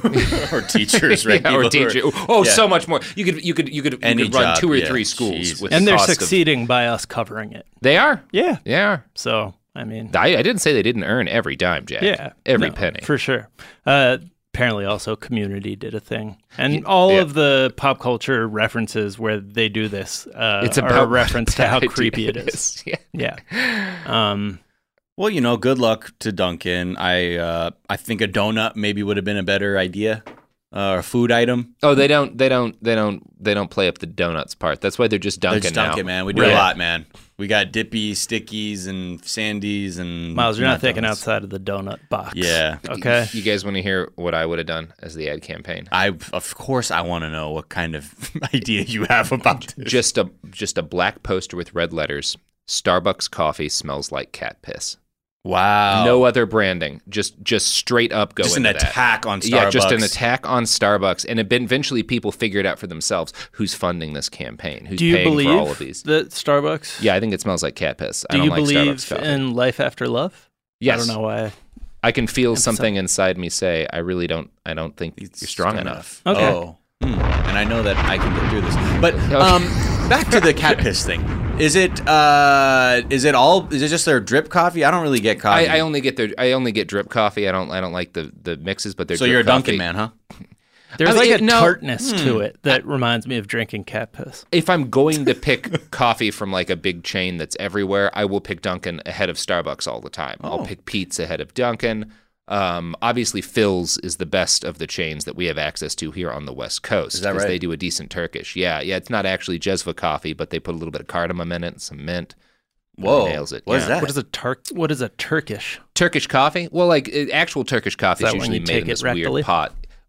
or teachers, right? Yeah, or People who are- teachers. Oh, yeah. so much more. You could you could you could, you Any could run job, two or yeah. three schools Jesus. with And the they're cost of- succeeding by us covering it. They are. Yeah. They are. So, I mean, I, I didn't say they didn't earn every dime, Jack. yeah. Every no, penny. For sure. Uh, apparently also Community did a thing. And all yeah. of the pop culture references where they do this uh, It's are about a reference to how bad creepy it idea is. it is. Yeah. Yeah. Um, Well, you know, good luck to Dunkin'. I uh, I think a donut maybe would have been a better idea. uh, a food item. Oh, they don't, they don't, they don't, they don't play up the donuts part. That's why they're just Dunkin' They're just now. Dunkin', man. We do Right. a lot, man. We got Dippy, Stickies, and Sandies, and Miles, you're not Nut thinking Donuts. outside of the donut box. Yeah. Okay. You guys want to hear what I would have done as the ad campaign? I, of course, I want to know what kind of idea you have about this. Just a just a black poster with red letters. Starbucks coffee smells like cat piss. Wow. No other branding. Just just straight up go Just an into that. attack on Starbucks. Yeah, just an attack on Starbucks. And it, eventually people figured out for themselves who's funding this campaign, who's Do you paying believe for all of these. that Starbucks? Yeah, I think it smells like cat piss. Do I don't you like believe Starbucks coffee. in life after love? Yes. I don't know why. I can feel Emphasize- something inside me say, I really don't I don't think you're strong enough. Okay. Oh. Hmm. And I know that I can get through this. But um, back to the cat piss thing. Is it uh, is it all? Is it just their drip coffee? I don't really get coffee. I, I only get their I only get drip coffee. I don't I don't like the, the mixes, but they're so drip you're a coffee. Dunkin' man, huh? There's I mean, like it- a no. tartness Hmm. to it that reminds me of drinking cat piss. If I'm going to pick coffee from like a big chain that's everywhere, I will pick Dunkin' ahead of Starbucks all the time. Oh. I'll pick Pete's ahead of Dunkin'. Um, obviously, Phil's is the best of the chains that we have access to here on the West Coast. Is that 'cause right? They do a decent Turkish. Yeah, yeah. It's not actually Jezva coffee, but they put a little bit of cardamom in it and some mint. Whoa. Nails it. What is yeah. that? What is a Turk? What is a Turkish? Turkish coffee? Well, like uh, actual Turkish coffee Is is, that when usually you made take in it this rectally? weird pot.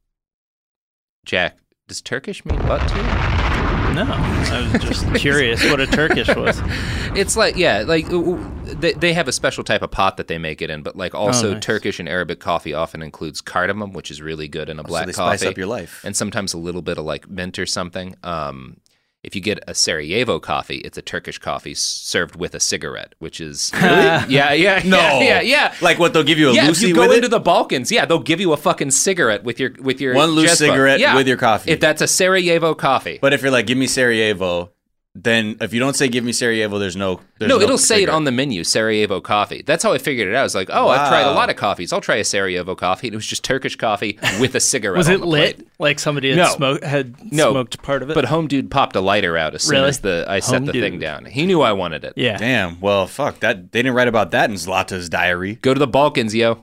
Jack, does Turkish mean butt to you? No, I was just curious what a Turkish was. It's like, yeah, like uh, they, they have a special type of pot that they make it in, but like also Oh, nice. Turkish and Arabic coffee often includes cardamom, which is really good in a Oh, so black they coffee. spice up your life. And sometimes a little bit of like mint or something. Um, if you get a Sarajevo coffee, it's a Turkish coffee s- served with a cigarette, which is really, yeah, yeah, No. yeah, yeah, yeah. Like what? They'll give you a Yeah, if Lucy you go with into it? the Balkans, yeah, they'll give you a fucking cigarette with your with your One loose Jezva. cigarette Yeah. with your coffee. If that's a Sarajevo coffee. But if you're like, give me Sarajevo, then if you don't say give me Sarajevo, there's no. There's No, no it'll say it cigarette. on the menu, Sarajevo coffee. That's how I figured it out. I was like, oh, I've tried a Wow. lot of coffees. I'll try a Sarajevo coffee. And it was just Turkish coffee with a cigarette. Was on it the lit? plate. Like somebody had No. smoked had No, smoked part of it? But Home Dude popped a lighter out as soon Really? as the I set Home the Dude. thing down. He knew I wanted it. yeah. Damn. Well, fuck that. They didn't write about that in Zlata's diary. Go to the Balkans, yo.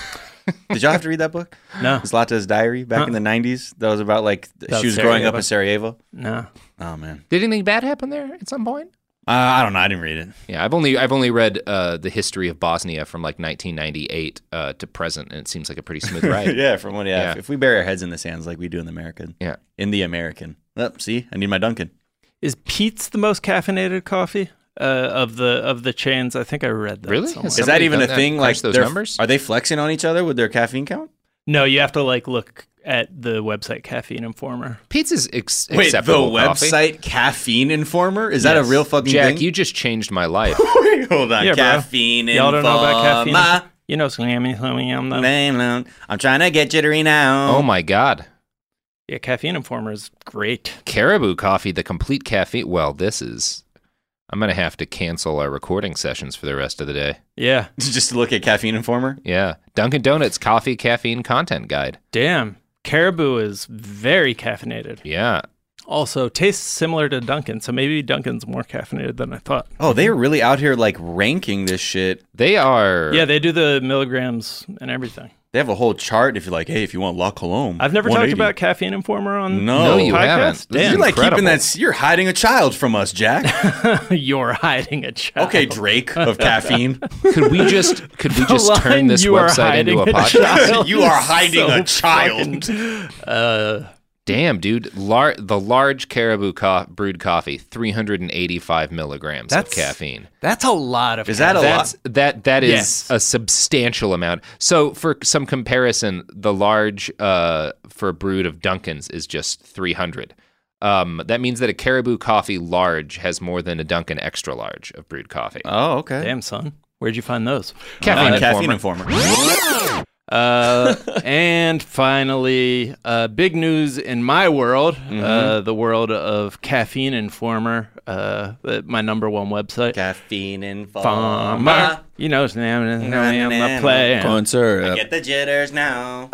Did y'all have to read that book? No. Zlata's diary back Huh. in the nineties. That was about like About she was growing up Sarajevo? in Sarajevo. No. Oh man. Did anything bad happen there at some point? Uh, I don't know. I didn't read it. Yeah, I've only I've only read uh, the history of Bosnia from like nineteen ninety-eight uh, to present, and it seems like a pretty smooth ride. yeah, from what? Yeah, Yeah. If, if we bury our heads in the sands like we do in the American. Yeah. In the American. Oh, see, I need my Dunkin'. Is Pete's the most caffeinated coffee uh, of the of the chains? I think I read that. Really? somewhere. Is Is that Somebody even a done that? thing? Crunch Like those they're- numbers? Are they flexing on each other with their caffeine count? No, you have to like look at the website Caffeine Informer. Pizza's ex- Wait, the acceptable coffee. website Caffeine Informer? Is that Yes. a real fucking Jack, thing? you just changed my life. Wait, hold on. Yeah, bro. Caffeine Y'all don't know about caffeine? Informer. You know, slamming, slamming, I'm not- Name- I'm trying to get jittery now. Oh my god. Yeah, Caffeine Informer is great. Caribou coffee, the complete caffeine. Well, this is. I'm going to have to cancel our recording sessions for the rest of the day. Yeah. Just to look at Caffeine Informer? Yeah. Dunkin' Donuts coffee caffeine content guide. Damn. Caribou is very caffeinated. Yeah. Also, tastes similar to Dunkin', so maybe Dunkin's more caffeinated than I thought. Oh, they are really out here like ranking this shit. They are. Yeah, they do the milligrams and everything. They have a whole chart if you're like, hey, if you want La Colombe. I've never one talked eighty. about Caffeine Informer on No. No, the you podcast. haven't. This is Damn, You're like incredible. keeping that. You're hiding a child from us, Jack. you're hiding a child. Okay, Drake of caffeine. Could we just could we The just turn line, this "You are website into a hiding a podcast? child" You are is hiding so a child. fucking- uh, Damn, dude. Lar- the large Caribou co- brewed coffee, three hundred eighty-five milligrams That's- of caffeine. that's a lot of. Is that a caffeine. lot? That's that that is Yes. a substantial amount. So for some comparison, the large uh, for a brood of Dunkin's is just three hundred. Um, that means that a Caribou coffee large has more than a Dunkin' extra large of brewed coffee. Oh, okay. Damn, son. Where'd you find those? Caffeine Uh, Informer. Caffeine Informer. Uh, and finally, uh, big news in my world, Mm-hmm. uh, the world of Caffeine Informer, uh, the- my number one website. Caffeine Informer. Farmer. You know, it's name on the play. I get the jitters now.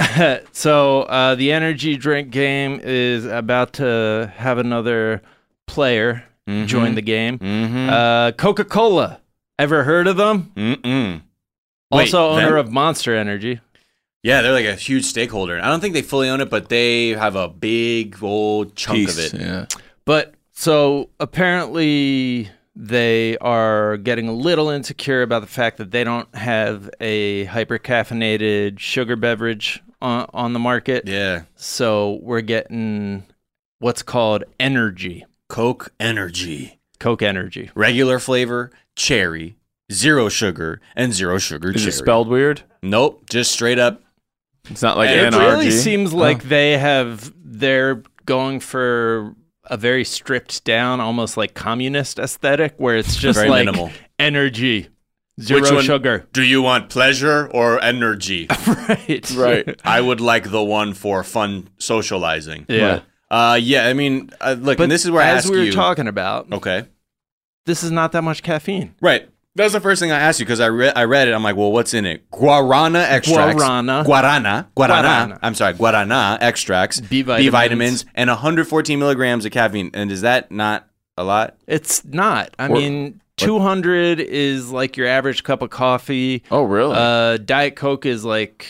So uh, the energy drink game is about to have another player Mm-hmm. join the game. Uh, Coca-Cola. Ever heard of them? Mm-mm. Also Wait, owner them? of Monster Energy. Yeah, they're like a huge stakeholder. I don't think they fully own it, but they have a big old chunk Piece, of it. Yeah. But so apparently they are getting a little insecure about the fact that they don't have a hyper-caffeinated sugar beverage on, on the market. Yeah. So we're getting what's called energy. Coke Energy. Coke Energy. Regular flavor, cherry, zero sugar, and zero sugar Is cherry. it spelled weird? Nope, just straight up. It's not like It N R G. really seems like Oh. they have, they're going for a very stripped down, almost like communist aesthetic, where it's just Very like minimal. energy, zero Which one- sugar. Do you want pleasure or energy? Right. Right. I would like the one for fun socializing. Yeah. Uh, yeah, I mean, uh, look, But and this is where I as ask we were you. talking about, Okay. this is not that much caffeine. Right. That was the first thing I asked you because I, re- I read it. I'm like, well, what's in it? Guarana extracts. Guarana. Guarana. Guarana. Guarana. I'm sorry. Guarana extracts. B B vitamins. vitamins and one hundred fourteen milligrams of caffeine. And is that not a lot? It's not. I Or- mean, two hundred is like your average cup of coffee. Oh, really? Uh, Diet Coke is like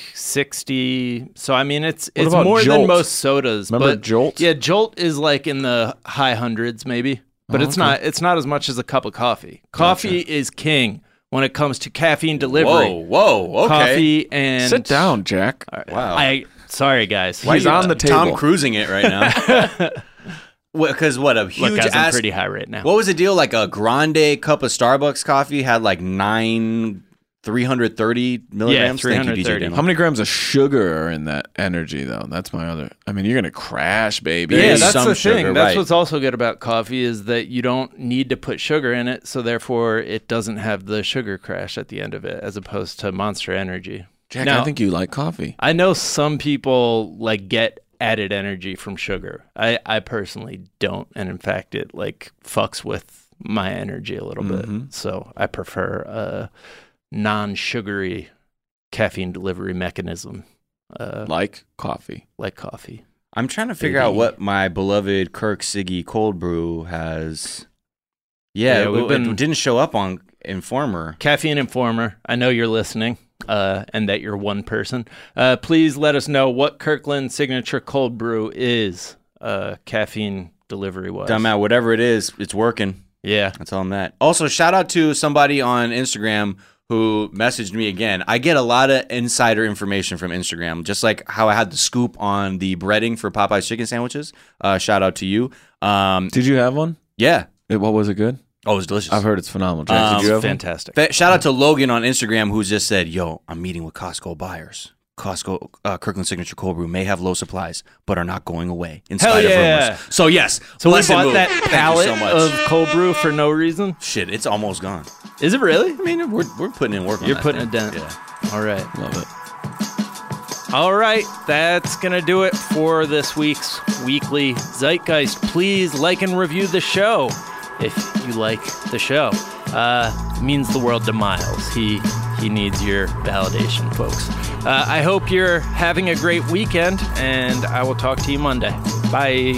sixty. So I mean, it's What it's about more than Jolt? most sodas. Remember but Jolt? Yeah, Jolt is like in the high hundreds, maybe. But Oh, it's okay. not. It's not as much as a cup of coffee. Coffee is king when it comes to caffeine delivery. Whoa, whoa, okay. Coffee and Sit down, Jack. Wow. I sorry guys. He's on the table. Tom cruising it right now. Because what a huge Look, guys, I'm ass. pretty high right now. What was the deal? Like a grande cup of Starbucks coffee had like nine, three hundred thirty milligrams. Thank you, D J three hundred thirty. Daniel. How many grams of sugar are in that energy, though? That's my other. I mean, you're gonna crash, baby. There Yeah, is that's some the thing. sugar, That's right. what's also good about coffee is that you don't need to put sugar in it, so therefore it doesn't have the sugar crash at the end of it, as opposed to Monster Energy. Jack, Now- I think you like coffee. I know some people like get added energy from sugar. I, I personally don't, and in fact, it like fucks with my energy a little Mhm. bit. So I prefer a non-sugary caffeine delivery mechanism, uh, Like coffee. like coffee. I'm trying to figure out what my beloved Kirk Siggy cold brew has. Yeah, Yeah, we've it, been- it didn't show up on Informer. Caffeine Informer, I know you're listening, uh, and that you're one person. Uh, please let us know what Kirkland signature cold brew is, uh, caffeine delivery wise. Doesn't matter, whatever it is, it's working. Yeah. That's all I'm at. Also, shout out to somebody on Instagram who messaged me again. I get a lot of insider information from Instagram, just like how I had the scoop on the breading for Popeye's chicken sandwiches. Uh, shout out to you. Um, Did you have one? yeah. It, what was it good? Oh, it was delicious. I've heard it's phenomenal. Jack, Um, did you have Fantastic. Fa- Shout out to Logan on Instagram who just said, yo, I'm meeting with Costco buyers. Costco, uh, Kirkland Signature Cold Brew may have low supplies, but are not going away in Hell spite yeah. of rumors. So yes, So we blessed bought move. that Thank you pallet so much. of cold brew for no reason. Shit, it's almost gone. Is it really? I mean, we're, we're putting in work on You're that putting thing. a dent. Yeah. All right. one? Love it. All right. That's going to do it for this week's Weekly Zeitgeist. Please like and review the show if you like the show. Uh, it means the world to Miles. He, he needs your validation, folks. Uh, I hope you're having a great weekend, and I will talk to you Monday. Bye.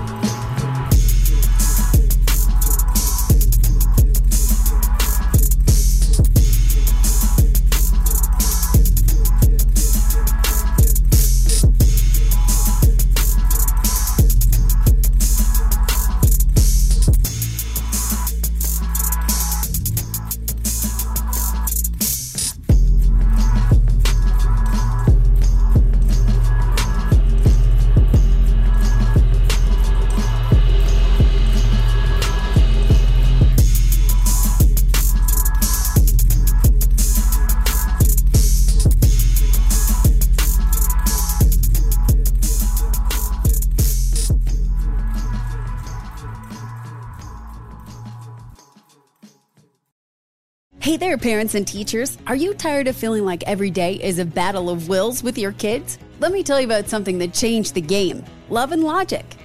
Hey there, parents and teachers. Are you tired of feeling like every day is a battle of wills with your kids? Let me tell you about something that changed the game. Love and Logic.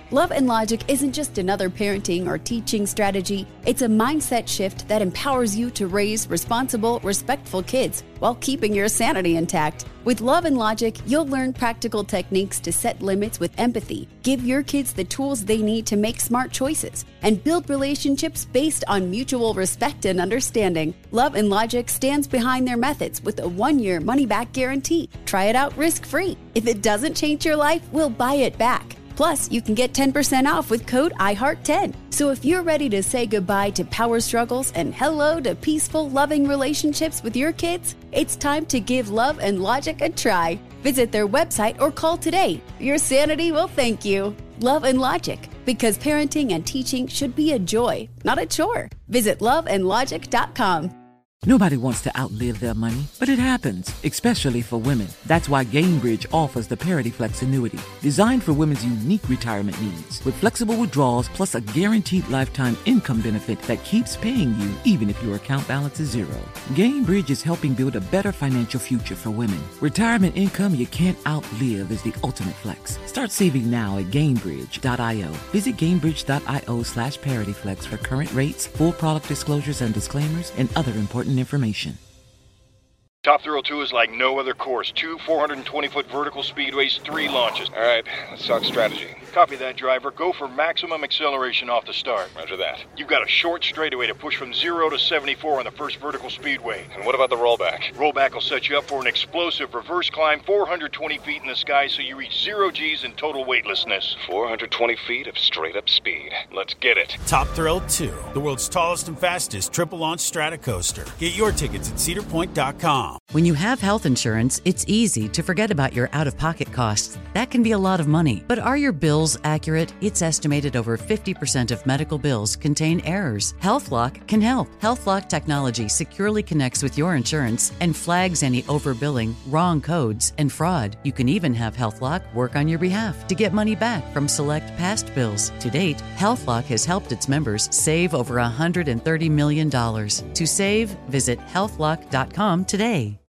Love and Logic isn't just another parenting or teaching strategy. It's a mindset shift that empowers you to raise responsible, respectful kids while keeping your sanity intact. With Love and Logic, you'll learn practical techniques to set limits with empathy, give your kids the tools they need to make smart choices, and build relationships based on mutual respect and understanding. Love and Logic stands behind their methods with a one-year money-back guarantee. Try it out risk-free. If it doesn't change your life, we'll buy it back. Plus, you can get ten percent off with code I heart ten. So if you're ready to say goodbye to power struggles and hello to peaceful, loving relationships with your kids, it's time to give Love and Logic a try. Visit their website or call today. Your sanity will thank you. Love and Logic, because parenting and teaching should be a joy, not a chore. Visit love and logic dot com. Nobody wants to outlive their money, but it happens, especially for women. That's why Gainbridge offers the Parity Flex annuity, designed for women's unique retirement needs, with flexible withdrawals plus a guaranteed lifetime income benefit that keeps paying you even if your account balance is zero. Gainbridge is helping build a better financial future for women. Retirement income you can't outlive is the ultimate flex. Start saving now at Gainbridge dot io. Visit Gainbridge dot io slash ParityFlex for current rates, full product disclosures and disclaimers, and other important information. Top Thrill two is like no other course. Two four hundred twenty foot vertical speedways, three launches. All right, let's talk strategy. Copy that, driver. Go for maximum acceleration off the start. Roger that. You've got a short straightaway to push from zero to seventy-four on the first vertical speedway. And what about the rollback? Rollback will set you up for an explosive reverse climb four hundred twenty feet in the sky so you reach zero G's in total weightlessness. four hundred twenty feet of straight-up speed. Let's get it. Top Thrill two, the world's tallest and fastest triple-launch stratocoaster. Get your tickets at cedar point dot com. When you have health insurance, it's easy to forget about your out-of-pocket costs. That can be a lot of money. But are your bills accurate? It's estimated over fifty percent of medical bills contain errors. HealthLock can help. HealthLock technology securely connects with your insurance and flags any overbilling, wrong codes, and fraud. You can even have HealthLock work on your behalf to get money back from select past bills. To date, HealthLock has helped its members save over one hundred thirty million dollars. To save, visit health lock dot com today.